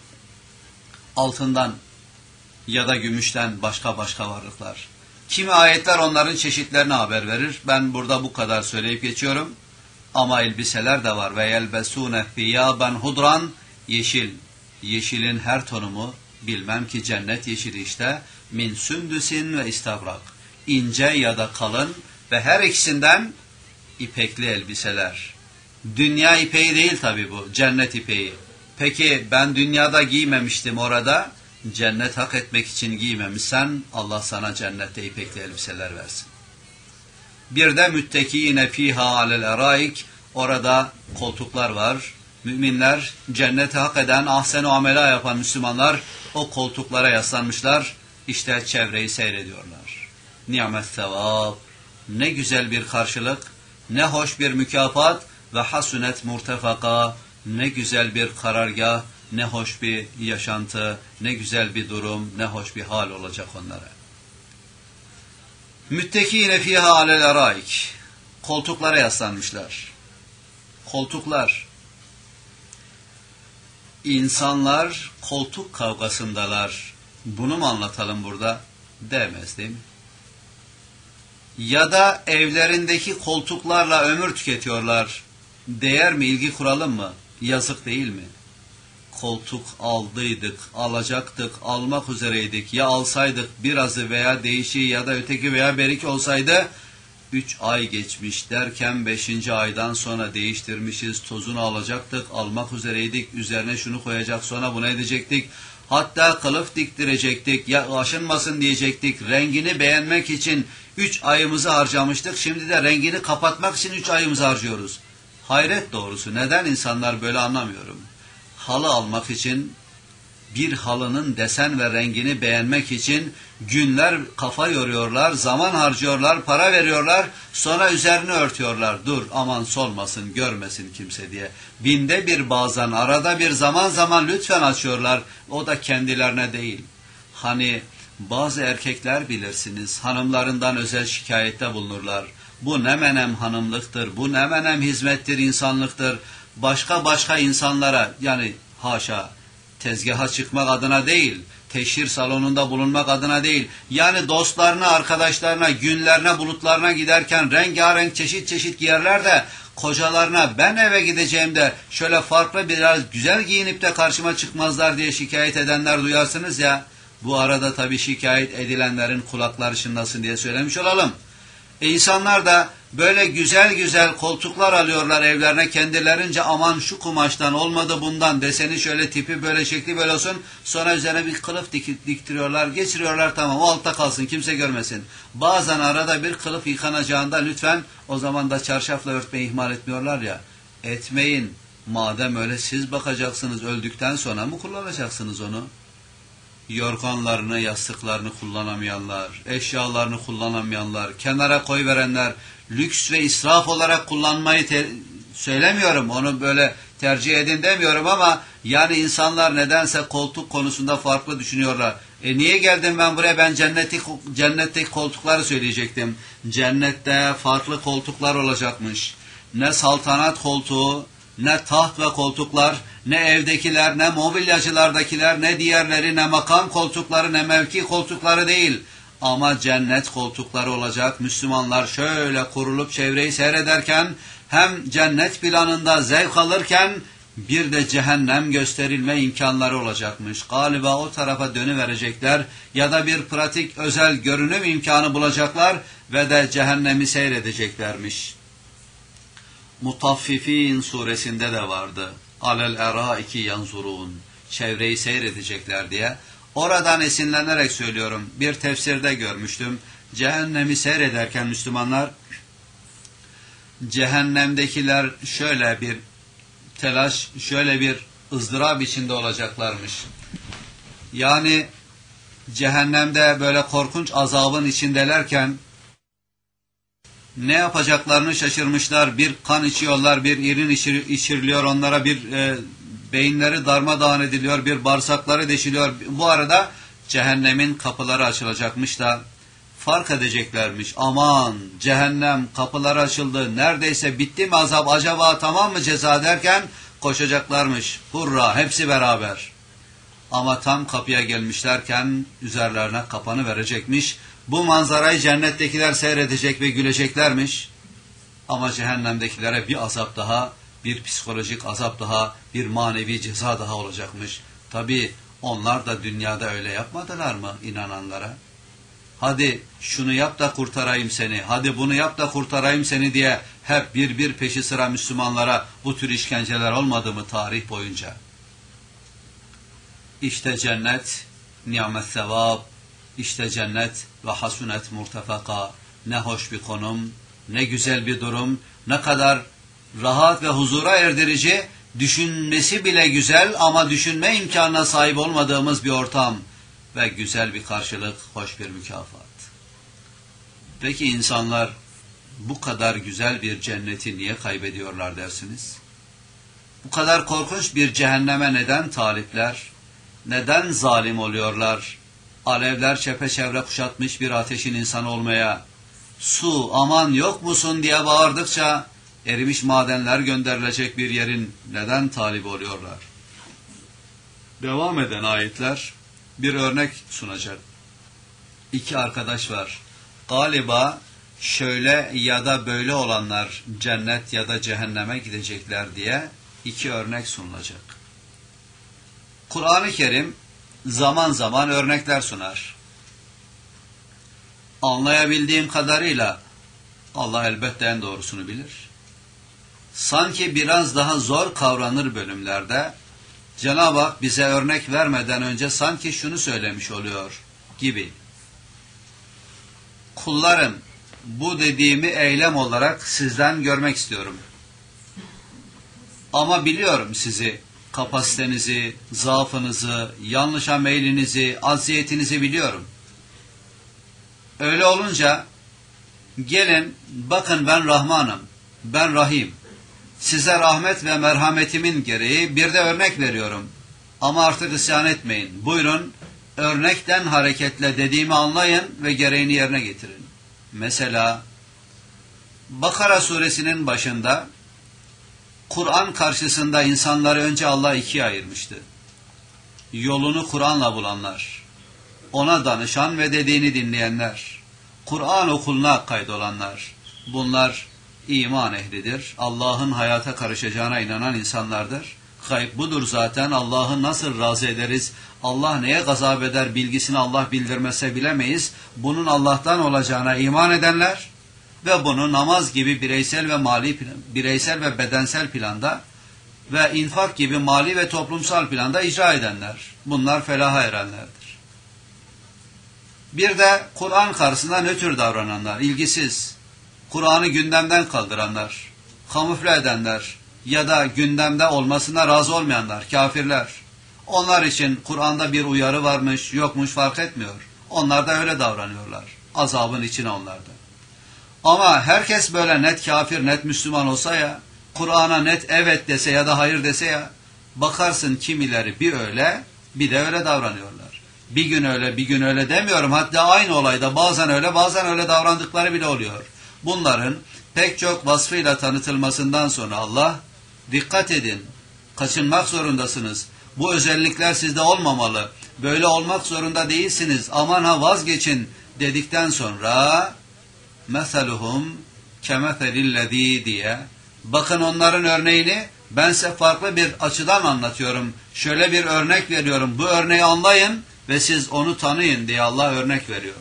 Altından ya da gümüşten başka başka varlıklar. Kimi ayetler onların çeşitlerini haber verir. Ben burada bu kadar söyleyip geçiyorum. Ama elbiseler de var. Ve yelbesûne thiyâben hudran, yeşil. Yeşilin her tonumu, bilmem ki cennet yeşili işte. Min sündüsin ve istavrak. İnce ya da kalın ve her ikisinden ipekli elbiseler. Dünya ipeği değil tabi bu, cennet ipeği. Peki ben dünyada giymemiştim orada, cennet hak etmek için giymemişsen Allah sana cennette ipekli elbiseler versin. Bir de müttekîne fîhâ alel eraik, orada koltuklar var. Müminler, cenneti hak eden, ahsen-u amela yapan Müslümanlar o koltuklara yaslanmışlar, işte çevreyi seyrediyorlar. Ni'met sevâb, ne güzel bir karşılık, ne hoş bir mükafat ve hasunet murtefaka, ne güzel bir karargah, ne hoş bir yaşantı, ne güzel bir durum, ne hoş bir hal olacak onlara. Müttekîne fîhâ alel eraik, koltuklara yaslanmışlar. Koltuklar, insanlar koltuk kavgasındalar. Bunu mu anlatalım burada? Demez değil mi? Ya da evlerindeki koltuklarla ömür tüketiyorlar. Değer mi, ilgi kuralım mı? Yazık değil mi? Koltuk aldıydık, alacaktık, almak üzereydik. Ya alsaydık birazı veya değişiği ya da öteki veya beriki olsaydı, üç ay geçmiş derken beşinci aydan sonra değiştirmişiz, tozunu alacaktık, almak üzereydik, üzerine şunu koyacak, sonra bunu edecektik. Hatta kılıf diktirecektik, ya aşınmasın diyecektik, rengini beğenmek için üç ayımızı harcamıştık, şimdi de rengini kapatmak için üç ayımızı harcıyoruz. Hayret doğrusu, neden insanlar böyle anlamıyorum. Halı almak için, bir halının desen ve rengini beğenmek için günler kafa yoruyorlar, zaman harcıyorlar, para veriyorlar, sonra üzerini örtüyorlar. Dur aman solmasın, görmesin kimse diye. Binde bir bazen, arada bir, zaman zaman lütfen açıyorlar. O da kendilerine değil. Hani bazı erkekler bilirsiniz, hanımlarından özel şikayette bulunurlar. Bu ne menem hanımlıktır, bu ne menem hizmettir, insanlıktır. Başka başka insanlara, yani haşa tezgaha çıkmak adına değil, teşhir salonunda bulunmak adına değil, yani dostlarına, arkadaşlarına, günlerine, bulutlarına giderken rengarenk çeşit çeşit giyerler de kocalarına ben eve gideceğimde şöyle farklı biraz güzel giyinip de karşıma çıkmazlar diye şikayet edenler duyarsınız ya. Bu arada tabii şikayet edilenlerin kulakları çınlasın diye söylemiş olalım. E insanlar da böyle güzel güzel koltuklar alıyorlar evlerine kendilerince, aman şu kumaştan olmadı bundan, deseni şöyle, tipi böyle, şekli böyle olsun, sonra üzerine bir kılıf dik diktiriyorlar, geçiriyorlar, tamam o altta kalsın kimse görmesin. Bazen arada bir kılıf yıkanacağında lütfen o zaman da çarşafla örtmeyi ihmal etmiyorlar ya, etmeyin madem öyle, siz bakacaksınız, öldükten sonra mı kullanacaksınız onu? Yorganlarını, yastıklarını kullanamayanlar, eşyalarını kullanamayanlar, kenara koyverenler, lüks ve israf olarak kullanmayı söylemiyorum, onu böyle tercih edin demiyorum ama yani insanlar nedense koltuk konusunda farklı düşünüyorlar. E niye geldim ben buraya? Ben cenneti, cennetteki koltukları söyleyecektim. Cennette farklı koltuklar olacakmış. Ne saltanat koltuğu, ne taht ve koltuklar, ne evdekiler, ne mobilyacılardakiler, ne diğerleri, ne makam koltukları, ne mevki koltukları değil. Ama cennet koltukları olacak. Müslümanlar şöyle kurulup çevreyi seyrederken, hem cennet planında zevk alırken, bir de cehennem gösterilme imkanları olacakmış. Galiba o tarafa dönüverecekler ya da bir pratik özel görünüm imkanı bulacaklar ve de cehennemi seyredeceklermiş. Mutaffifin suresinde de vardı. Alel eraiki yanzurun. Çevreyi seyredecekler diye. Oradan esinlenerek söylüyorum. Bir tefsirde görmüştüm. Cehennemi seyrederken Müslümanlar, cehennemdekiler şöyle bir telaş, şöyle bir ızdırap içinde olacaklarmış. Yani cehennemde böyle korkunç azabın içindelerken ne yapacaklarını şaşırmışlar. Bir kan içiyorlar, bir irin içir, içiriliyor onlara, bir e, beyinleri darmadağın ediliyor, bir bağırsakları deşiliyor. Bu arada cehennemin kapıları açılacakmış da fark edeceklermiş. Aman cehennem kapıları açıldı, neredeyse bitti mi azap, acaba tamam mı ceza derken koşacaklarmış. Hurra, hepsi beraber. Ama tam kapıya gelmişlerken üzerlerine kapanı verecekmiş. Bu manzarayı cennettekiler seyredecek ve güleceklermiş. Ama cehennemdekilere bir azap daha, bir psikolojik azap daha, bir manevi ceza daha olacakmış. Tabii onlar da dünyada öyle yapmadılar mı inananlara? Hadi şunu yap da kurtarayım seni, hadi bunu yap da kurtarayım seni diye hep bir bir peşi sıra Müslümanlara bu tür işkenceler olmadı mı tarih boyunca? İşte cennet, ni'met sevap, işte cennet ve hasunet murtefaka. Ne hoş bir konum, ne güzel bir durum, ne kadar rahat ve huzura erdirici, düşünmesi bile güzel ama düşünme imkanına sahip olmadığımız bir ortam ve güzel bir karşılık, hoş bir mükafat. Peki insanlar bu kadar güzel bir cenneti niye kaybediyorlar dersiniz? Bu kadar korkunç bir cehenneme neden talipler? Neden zalim oluyorlar? Alevler çepeçevre kuşatmış bir ateşin insan olmaya, su aman yok musun diye bağırdıkça erimiş madenler gönderilecek bir yerin neden talip oluyorlar? Devam eden ayetler bir örnek sunacak. İki arkadaş var. Galiba şöyle ya da böyle olanlar cennet ya da cehenneme gidecekler diye iki örnek sunulacak. Kur'an-ı Kerim zaman zaman örnekler sunar. Anlayabildiğim kadarıyla Allah elbette en doğrusunu bilir. Sanki biraz daha zor kavranır bölümlerde Cenab-ı Hak bize örnek vermeden önce sanki şunu söylemiş oluyor gibi. Kullarım, bu dediğimi eylem olarak sizden görmek istiyorum. Ama biliyorum sizi, kapasitenizi, zaafınızı, yanlışa meylinizi, aziyetinizi biliyorum. Öyle olunca gelin bakın ben Rahmanım, ben Rahim. Size rahmet ve merhametimin gereği bir de örnek veriyorum. Ama artık isyan etmeyin. Buyurun örnekten hareketle dediğimi anlayın ve gereğini yerine getirin. Mesela Bakara suresinin başında Kur'an karşısında insanları önce Allah ikiye ayırmıştı. Yolunu Kur'an'la bulanlar, ona danışan ve dediğini dinleyenler, Kur'an okuluna kaydolanlar, bunlar iman ehlidir. Allah'ın hayata karışacağına inanan insanlardır. Gayb budur zaten. Allah'ı nasıl razı ederiz? Allah neye gazap eder bilgisini Allah bildirmese bilemeyiz. Bunun Allah'tan olacağına iman edenler ve bunu namaz gibi bireysel ve mali bireysel ve bedensel planda ve infak gibi mali ve toplumsal planda icra edenler. Bunlar felaha erenlerdir. Bir de Kur'an karşısında nötr davrananlar, ilgisiz, Kur'an'ı gündemden kaldıranlar, kamufle edenler ya da gündemde olmasına razı olmayanlar, kafirler. Onlar için Kur'an'da bir uyarı varmış, yokmuş fark etmiyor. Onlar da öyle davranıyorlar. Azabın içine onlar da. Ama herkes böyle net kafir, net Müslüman olsa ya, Kur'an'a net evet dese ya da hayır dese ya, bakarsın kimileri bir öyle, bir de öyle davranıyorlar. Bir gün öyle, bir gün öyle demiyorum. Hatta aynı olayda bazen öyle, bazen öyle davrandıkları bile oluyor. Bunların pek çok vasfıyla tanıtılmasından sonra Allah, dikkat edin, kaçınmak zorundasınız. Bu özellikler sizde olmamalı. Böyle olmak zorunda değilsiniz. Aman ha vazgeçin dedikten sonra meseluhum kemeselillezî diye bakın onların örneğini ben size farklı bir açıdan anlatıyorum. Şöyle bir örnek veriyorum. Bu örneği anlayın ve siz onu tanıyın diye Allah örnek veriyor.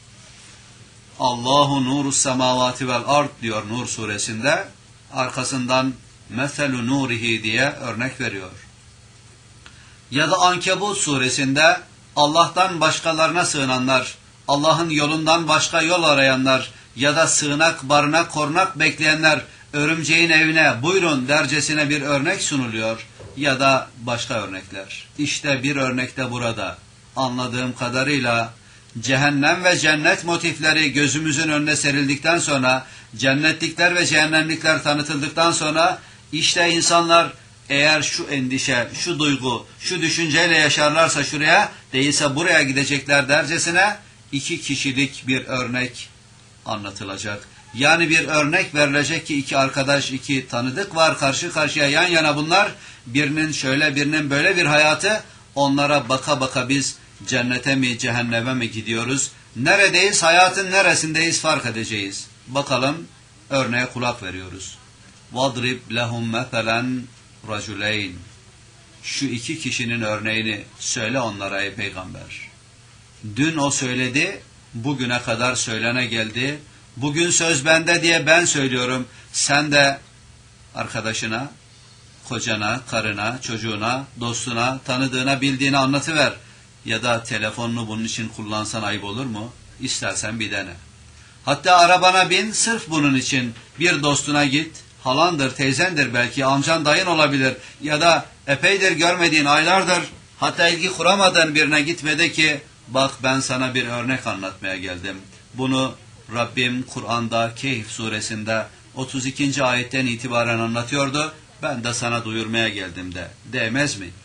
Allahu nurus semavati vel ard diyor Nur suresinde. Arkasından meselu nurihi diye örnek veriyor. Ya da Ankebut suresinde Allah'tan başkalarına sığınanlar, Allah'ın yolundan başka yol arayanlar ya da sığınak, barınak, korunak bekleyenler örümceğin evine buyurun dercesine bir örnek sunuluyor ya da başka örnekler. İşte bir örnek de burada. Anladığım kadarıyla cehennem ve cennet motifleri gözümüzün önüne serildikten sonra, cennetlikler ve cehennemlikler tanıtıldıktan sonra işte insanlar eğer şu endişe, şu duygu, şu düşünceyle yaşarlarsa şuraya, değilse buraya gidecekler dercesine iki kişilik bir örnek anlatılacak. Yani bir örnek verilecek ki iki arkadaş, iki tanıdık var karşı karşıya yan yana bunlar. Birinin şöyle, birinin böyle bir hayatı. Onlara baka baka biz cennete mi, cehenneme mi gidiyoruz? Neredeyiz, hayatın neresindeyiz fark edeceğiz. Bakalım örneğe kulak veriyoruz. وَضْرِبْ لَهُمْ مَثَلًا رَجُلَيْنِ Şu iki kişinin örneğini söyle onlara ey peygamber. Dün o söyledi, bugüne kadar söylene geldi. Bugün söz bende diye ben söylüyorum. Sen de arkadaşına, kocana, karına, çocuğuna, dostuna, tanıdığına, bildiğini anlatıver. Ya da telefonunu bunun için kullansan ayıp olur mu? İstersen bir dene. Hatta arabana bin, sırf bunun için bir dostuna git. Halandır, teyzendir belki, amcan, dayın olabilir. Ya da epeydir görmediğin, aylardır hatta ilgi kuramadığın birine gitme de ki bak ben sana bir örnek anlatmaya geldim. Bunu Rabbim Kur'an'da Kehf suresinde otuz ikinci ayetten itibaren anlatıyordu. Ben de sana duyurmaya geldim de. Değmez mi?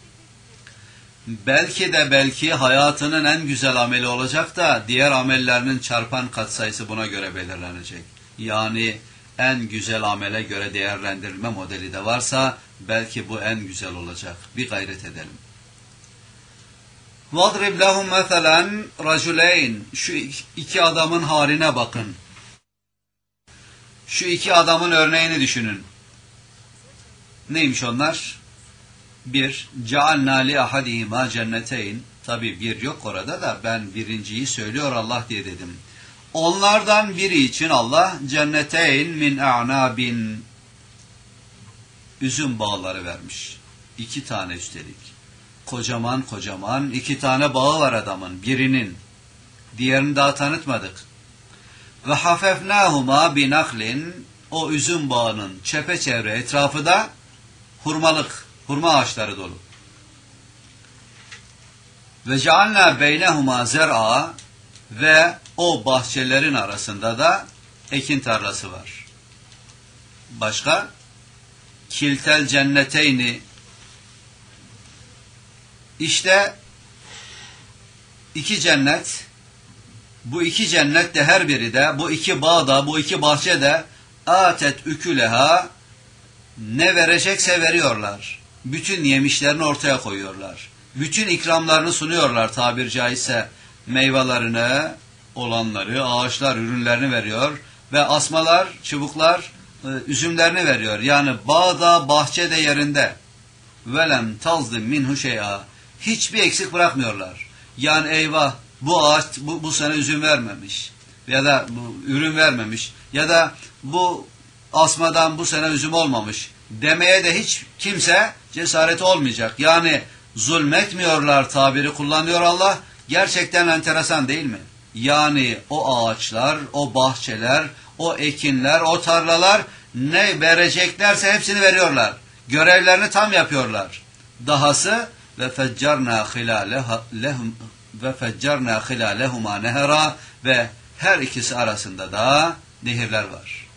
Belki de belki hayatının en güzel ameli olacak da diğer amellerinin çarpan katsayısı buna göre belirlenecek. Yani en güzel amele göre değerlendirilme modeli de varsa belki bu en güzel olacak. Bir gayret edelim. وَضْرِبْ لَهُمْ مَثَلًا رَجُلَيْنِ Şu iki adamın haline bakın. Şu iki adamın örneğini düşünün. Neymiş onlar? Bir, جَعَلْنَا لِأَحَدِهِمَا جَنَّتَيْنِ Tabi bir yok orada da ben birinciyi söylüyor Allah diye dedim. Onlardan biri için Allah cenneteyn min a'nabin üzüm bağları vermiş. İki tane üstelik. Kocaman kocaman iki tane bağı var adamın. Birinin. Diğerini daha tanıtmadık. Ve hafefnâhuma binaklin o üzüm bağının çepeçevre etrafı da hurmalık, hurma ağaçları dolu. Ve cealnâ beynehuma zer'a ve o bahçelerin arasında da ekin tarlası var. Başka? Kiltel cenneteyni İşte iki cennet, bu iki cennet de her biri de, bu iki bağda, bu iki bahçede atet üküleha, ne verecekse veriyorlar. Bütün yemişlerini ortaya koyuyorlar. Bütün ikramlarını sunuyorlar tabir caizse. Meyvelerini, olanları, ağaçlar, ürünlerini veriyor ve asmalar, çubuklar, üzümlerini veriyor. Yani bağda, bahçede yerinde. Velem tazdim minhu şey'a. Hiçbir eksik bırakmıyorlar. Yani eyvah bu ağaç bu, bu sene üzüm vermemiş. Ya da bu ürün vermemiş. Ya da bu asmadan bu sene üzüm olmamış. Demeye de hiç kimse cesareti olmayacak. Yani zulmetmiyorlar tabiri kullanıyor Allah. Gerçekten enteresan değil mi? Yani o ağaçlar, o bahçeler, o ekinler, o tarlalar ne vereceklerse hepsini veriyorlar. Görevlerini tam yapıyorlar. Dahası ve feccarna hilalehum ve feccarna hilalehuma nehera, ve her ikisi arasında da nehirler var.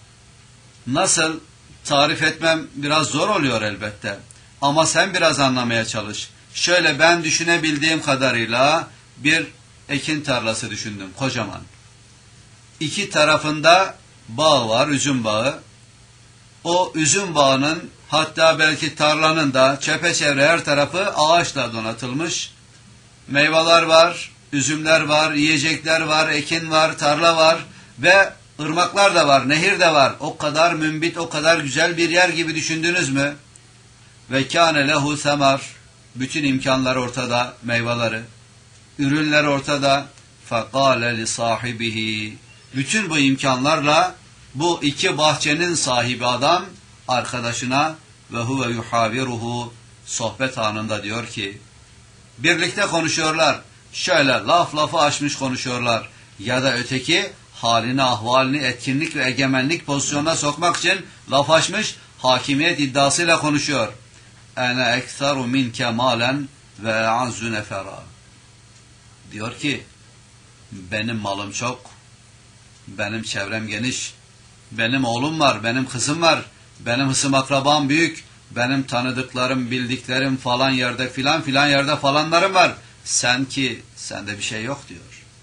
Nasıl tarif etmem biraz zor oluyor elbette. Ama sen biraz anlamaya çalış. Şöyle ben düşünebildiğim kadarıyla bir ekin tarlası düşündüm, kocaman. İki tarafında bağ var, üzüm bağı. O üzüm bağının, hatta belki tarlanın da çepeçevre her tarafı ağaçla donatılmış. Meyveler var, üzümler var, yiyecekler var, ekin var, tarla var ve ırmaklar da var, nehir de var. O kadar mümbit, o kadar güzel bir yer gibi düşündünüz mü? Ve kâne lehu semar. Bütün imkanlar ortada, meyveleri. Ürünler ortada. فَقَالَ لِصَاحِبِهِ. Bütün bu imkanlarla bu iki bahçenin sahibi adam arkadaşına ve huve yuhaviruhu, sohbet anında diyor ki, birlikte konuşuyorlar. Şöyle laf lafı açmış konuşuyorlar. Ya da öteki halini, ahvalini etkinlik ve egemenlik pozisyonuna sokmak için laf açmış, hakimiyet iddiasıyla konuşuyor. Ene ekseru minke malen ve azzu nefera. Diyor ki, benim malım çok, benim çevrem geniş, benim oğlum var, benim kızım var, benim hısım akrabam büyük, benim tanıdıklarım, bildiklerim falan yerde filan filan yerde falanlarım var. Sen ki, sende bir şey yok diyor.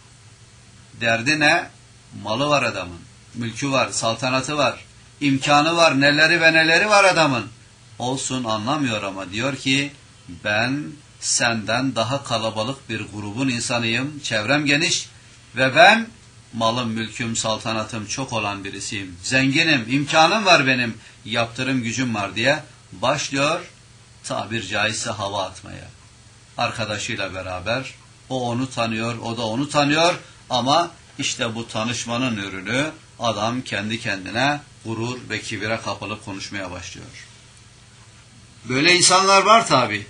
Derdi ne? Malı var adamın, mülkü var, saltanatı var, imkanı var, neleri ve neleri var adamın. Olsun, anlamıyor ama diyor ki, ben senden daha kalabalık bir grubun insanıyım, çevrem geniş ve ben malım, mülküm, saltanatım çok olan birisiyim. Zenginim, imkanım var benim, yaptırım gücüm var diye başlıyor tabir caizse hava atmaya. Arkadaşıyla beraber, o onu tanıyor, o da onu tanıyor ama işte bu tanışmanın ürünü adam kendi kendine gurur ve kibire kapılıp konuşmaya başlıyor. Böyle insanlar var tabi.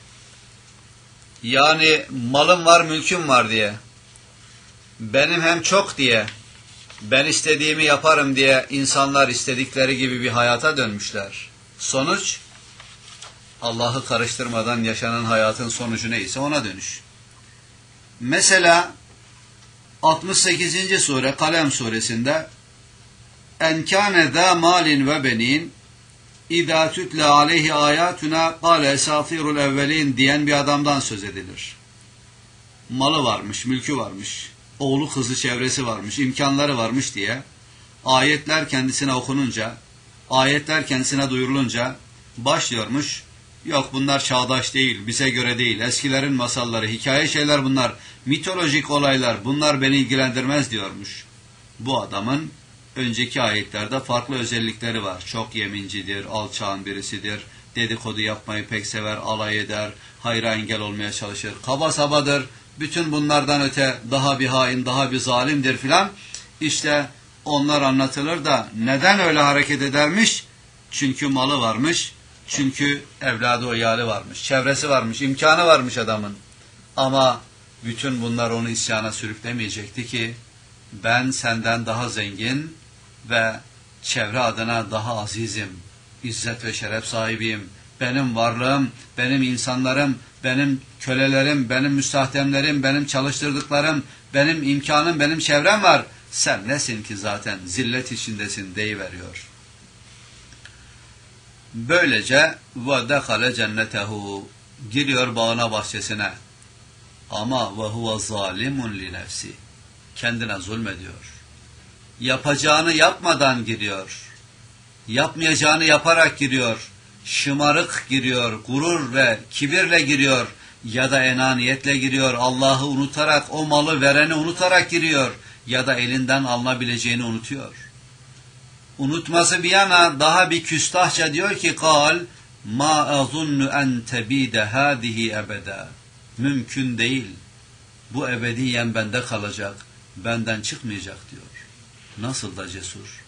Yani malım var, mülküm var diye, benim hem çok diye, ben istediğimi yaparım diye insanlar istedikleri gibi bir hayata dönmüşler. Sonuç, Allah'ı karıştırmadan yaşanan hayatın sonucu neyse ona dönüş. Mesela altmış sekizinci sure Kalem suresinde en kâne zâ mâlin ve benin İzâ tütle aleyhi âyâtuna kâle esâfîrul evvelîn diyen bir adamdan söz edilir. Malı varmış, mülkü varmış, oğlu kızı çevresi varmış, imkanları varmış diye ayetler kendisine okununca, ayetler kendisine duyurulunca başlıyormuş, yok bunlar çağdaş değil, bize göre değil, eskilerin masalları, hikaye şeyler bunlar, mitolojik olaylar, bunlar beni ilgilendirmez diyormuş. Bu adamın önceki ayetlerde farklı özellikleri var. Çok yemincidir, alçağın birisidir, dedikodu yapmayı pek sever, alay eder, hayra engel olmaya çalışır, kaba sabadır, bütün bunlardan öte daha bir hain, daha bir zalimdir filan. İşte onlar anlatılır da neden öyle hareket edermiş? Çünkü malı varmış, çünkü evladı o yali varmış, çevresi varmış, imkanı varmış adamın. Ama bütün bunlar onu isyana sürüklemeyecekti ki, ben senden daha zengin ve çevre adına daha azizim, izzet ve şeref sahibiyim, benim varlığım, benim insanlarım, benim kölelerim, benim müstahdemlerim, benim çalıştırdıklarım, benim imkanım, benim çevrem var. Sen nesin ki zaten zillet içindesin deyiveriyor. Böylece ve dekale cennetehu, giriyor bağına bahçesine. Ama ve huve zalimun li nefsi, kendine zulmediyor. Yapacağını yapmadan giriyor. Yapmayacağını yaparak giriyor. Şımarık giriyor, gurur ve kibirle giriyor ya da enaniyetle giriyor. Allah'ı unutarak, o malı vereni unutarak giriyor ya da elinden alınabileceğini unutuyor. Unutması bir yana daha bir küstahça diyor ki kal ma azunnu en tebide hadihi ebeda. Mümkün değil. Bu ebediyen bende kalacak, benden çıkmayacak diyor. Nasıl da cesur.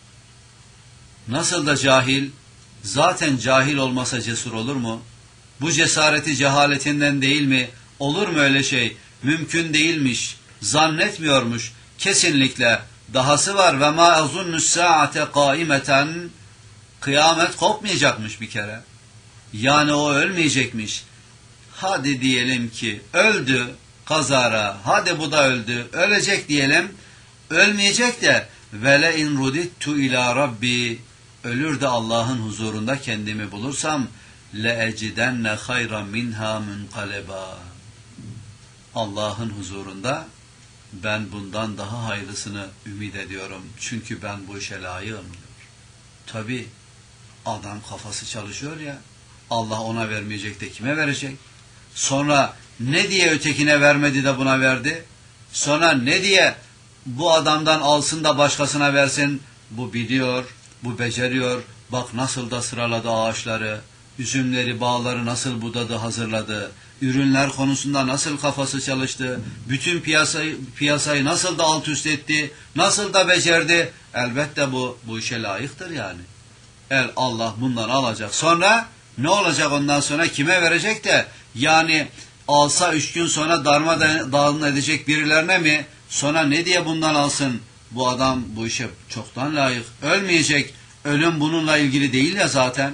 Nasıl da cahil. Zaten cahil olmasa cesur olur mu? Bu cesareti cehaletinden değil mi? Olur mu öyle şey? Mümkün değilmiş. Zannetmiyormuş. Kesinlikle. Dahası var. Ve ma azunnu saate kaimeten. Kıyamet kopmayacakmış bir kere. Yani o ölmeyecekmiş. Hadi diyelim ki öldü kazara. Hadi bu da öldü. Ölecek diyelim. Ölmeyecek de vele in rudittu ila rabbi. Ölür de Allah'ın huzurunda kendimi bulursam leecidenne hayran minha munqaleba. Allah'ın huzurunda ben bundan daha hayırlısını ümit ediyorum. Çünkü ben bu işe layığım diyor. Tabi adam kafası çalışıyor ya. Allah ona vermeyecek de kime verecek? Sonra ne diye ötekine vermedi de buna verdi? Sonra ne diye bu adamdan alsın da başkasına versin? Bu biliyor, bu beceriyor. Bak nasıl da sıraladı ağaçları, üzümleri, bağları nasıl budadı, hazırladı. Ürünler konusunda nasıl kafası çalıştı. Bütün piyasayı, piyasayı nasıl da alt üst etti. Nasıl da becerdi. Elbette bu, bu işe layıktır yani. El Allah bundan alacak. Sonra ne olacak ondan sonra? Kime verecek de? Yani alsa üç gün sonra darmadağın edecek birilerine mi? Sonra ne diye bundan alsın? Bu adam bu işe çoktan layık. Ölmeyecek. Ölüm bununla ilgili değil ya zaten.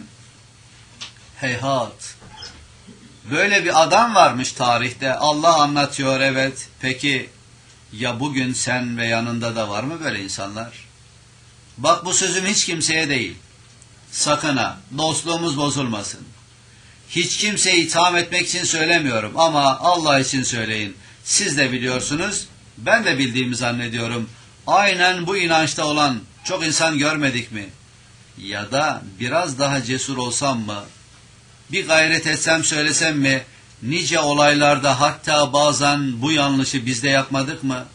Heyhat. Böyle bir adam varmış tarihte. Allah anlatıyor, evet. Peki ya bugün sen ve yanında da var mı böyle insanlar? Bak bu sözüm hiç kimseye değil. Sakın ha, dostluğumuz bozulmasın. Hiç kimseyi itham etmek için söylemiyorum ama Allah için söyleyin. Siz de biliyorsunuz, ben de bildiğimi zannediyorum. Aynen bu inançta olan çok insan görmedik mi? Ya da biraz daha cesur olsam mı? Bir gayret etsem söylesem mi? Nice olaylarda hatta bazen bu yanlışı biz de yapmadık mı?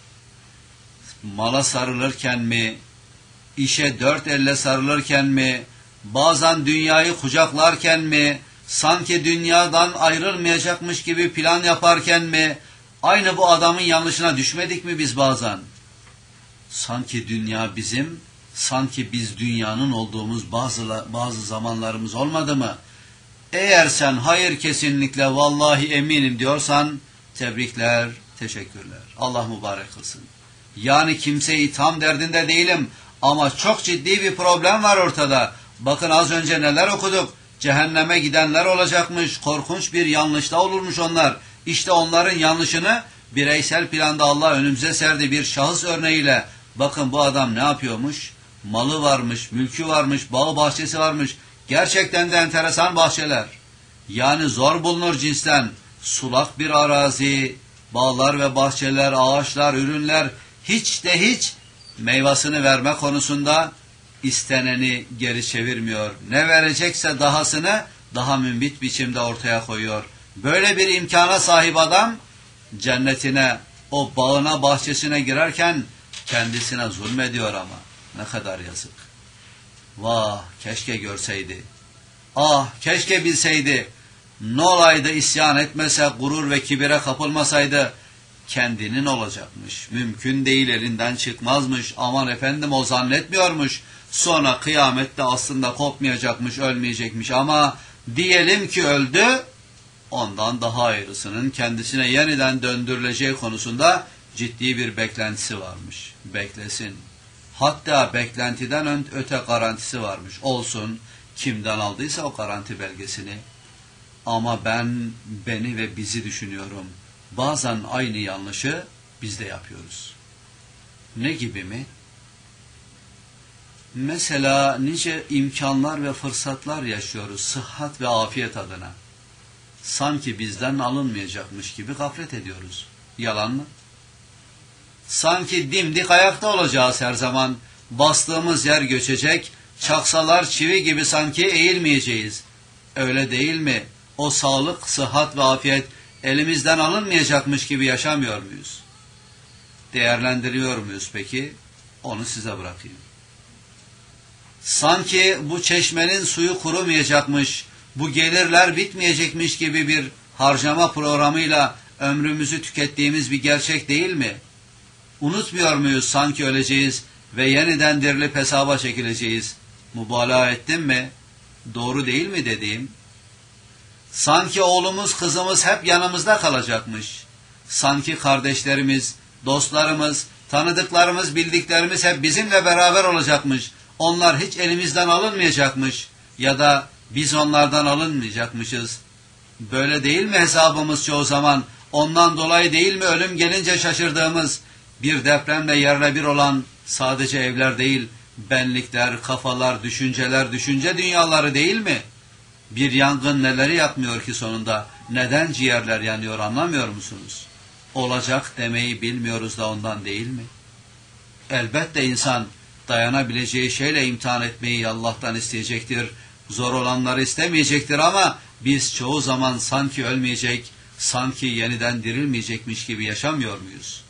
Mala sarılırken mi? İşe dört elle sarılırken mi? Bazen dünyayı kucaklarken mi? Sanki dünyadan ayrılmayacakmış gibi plan yaparken mi? Aynı bu adamın yanlışına düşmedik mi biz bazen? Sanki dünya bizim, sanki biz dünyanın olduğumuz bazı, bazı zamanlarımız olmadı mı? Eğer sen hayır kesinlikle vallahi eminim diyorsan tebrikler, teşekkürler. Allah mübarek kılsın. Yani kimseyi itham derdinde değilim ama çok ciddi bir problem var ortada. Bakın az önce neler okuduk. Cehenneme gidenler olacakmış. Korkunç bir yanlışta olurmuş onlar. İşte onların yanlışını bireysel planda Allah önümüze serdi bir şahıs örneğiyle. Bakın bu adam ne yapıyormuş? Malı varmış, mülkü varmış, bağ bahçesi varmış. Gerçekten de enteresan bahçeler. Yani zor bulunur cinsten. Sulak bir arazi, bağlar ve bahçeler, ağaçlar, ürünler hiç de hiç meyvasını verme konusunda isteneni geri çevirmiyor. Ne verecekse dahasını daha mümbit biçimde ortaya koyuyor. Böyle bir imkana sahip adam cennetine, o bağına, bahçesine girerken kendisine zulmediyor ama. Ne kadar yazık. Vah, keşke görseydi. Ah, keşke bilseydi. Ne olaydı isyan etmese, gurur ve kibire kapılmasaydı, kendinin olacakmış. Mümkün değil, elinden çıkmazmış. Aman efendim o zannetmiyormuş. Sonra kıyamette aslında kopmayacakmış, ölmeyecekmiş ama diyelim ki öldü, ondan daha ayrısının kendisine yeniden döndürüleceği konusunda ciddi bir beklentisi varmış. Beklesin. Hatta beklentiden öte garantisi varmış. Olsun, kimden aldıysa o garanti belgesini. Ama ben, beni ve bizi düşünüyorum. Bazen aynı yanlışı biz de yapıyoruz. Ne gibi mi? Mesela nice imkanlar ve fırsatlar yaşıyoruz sıhhat ve afiyet adına. Sanki bizden alınmayacakmış gibi gaflet ediyoruz. Yalan mı? Sanki dimdik ayakta olacağız her zaman. Bastığımız yer göçecek, çaksalar çivi gibi sanki eğilmeyeceğiz. Öyle değil mi? O sağlık, sıhhat ve afiyet elimizden alınmayacakmış gibi yaşamıyor muyuz? Değerlendiriyor muyuz peki? Onu size bırakayım. Sanki bu çeşmenin suyu kurumayacakmış, bu gelirler bitmeyecekmiş gibi bir harcama programıyla ömrümüzü tükettiğimiz bir gerçek değil mi? Unutmuyor muyuz sanki öleceğiz ve yeniden dirilip hesaba çekileceğiz? Mübalağa ettim mi? Doğru değil mi dediğim? Sanki oğlumuz, kızımız hep yanımızda kalacakmış. Sanki kardeşlerimiz, dostlarımız, tanıdıklarımız, bildiklerimiz hep bizimle beraber olacakmış. Onlar hiç elimizden alınmayacakmış ya da biz onlardan alınmayacakmışız. Böyle değil mi hesabımız çoğu zaman? Ondan dolayı değil mi ölüm gelince şaşırdığımız, bir depremle yerle bir olan sadece evler değil, benlikler, kafalar, düşünceler, düşünce dünyaları değil mi? Bir yangın neleri yapmıyor ki sonunda? Neden ciğerler yanıyor anlamıyor musunuz? Olacak demeyi bilmiyoruz da ondan değil mi? Elbette insan dayanabileceği şeyle imtihan etmeyi Allah'tan isteyecektir. Zor olanları istemeyecektir ama biz çoğu zaman sanki ölmeyecek, sanki yeniden dirilmeyecekmiş gibi yaşamıyor muyuz?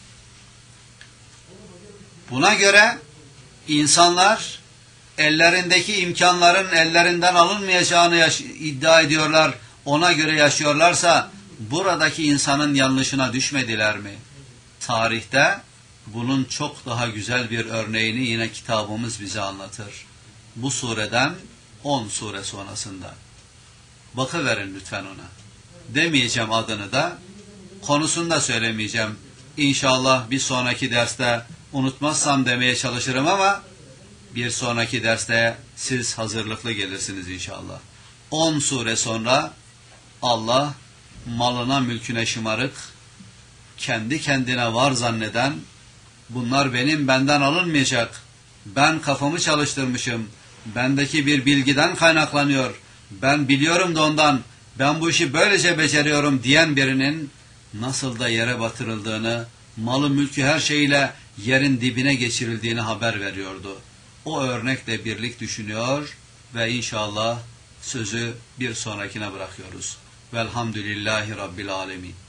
Buna göre insanlar ellerindeki imkanların ellerinden alınmayacağını iddia ediyorlar, ona göre yaşıyorlarsa buradaki insanın yanlışına düşmediler mi? Tarihte bunun çok daha güzel bir örneğini yine kitabımız bize anlatır. Bu sureden on sure sonrasında. Bakıverin lütfen ona. Demeyeceğim adını da, konusunu da söylemeyeceğim. İnşallah bir sonraki derste unutmazsam demeye çalışırım ama bir sonraki derste siz hazırlıklı gelirsiniz inşallah. On sure sonra Allah malına mülküne şımarık, kendi kendine var zanneden, bunlar benim benden alınmayacak, ben kafamı çalıştırmışım, bendeki bir bilgiden kaynaklanıyor, ben biliyorum da ondan, ben bu işi böylece beceriyorum diyen birinin nasıl da yere batırıldığını, malı mülkü her şeyiyle yerin dibine geçirildiğini haber veriyordu. O örnekle birlik düşünüyor ve inşallah sözü bir sonrakine bırakıyoruz. Velhamdülillahi Rabbil Alemin.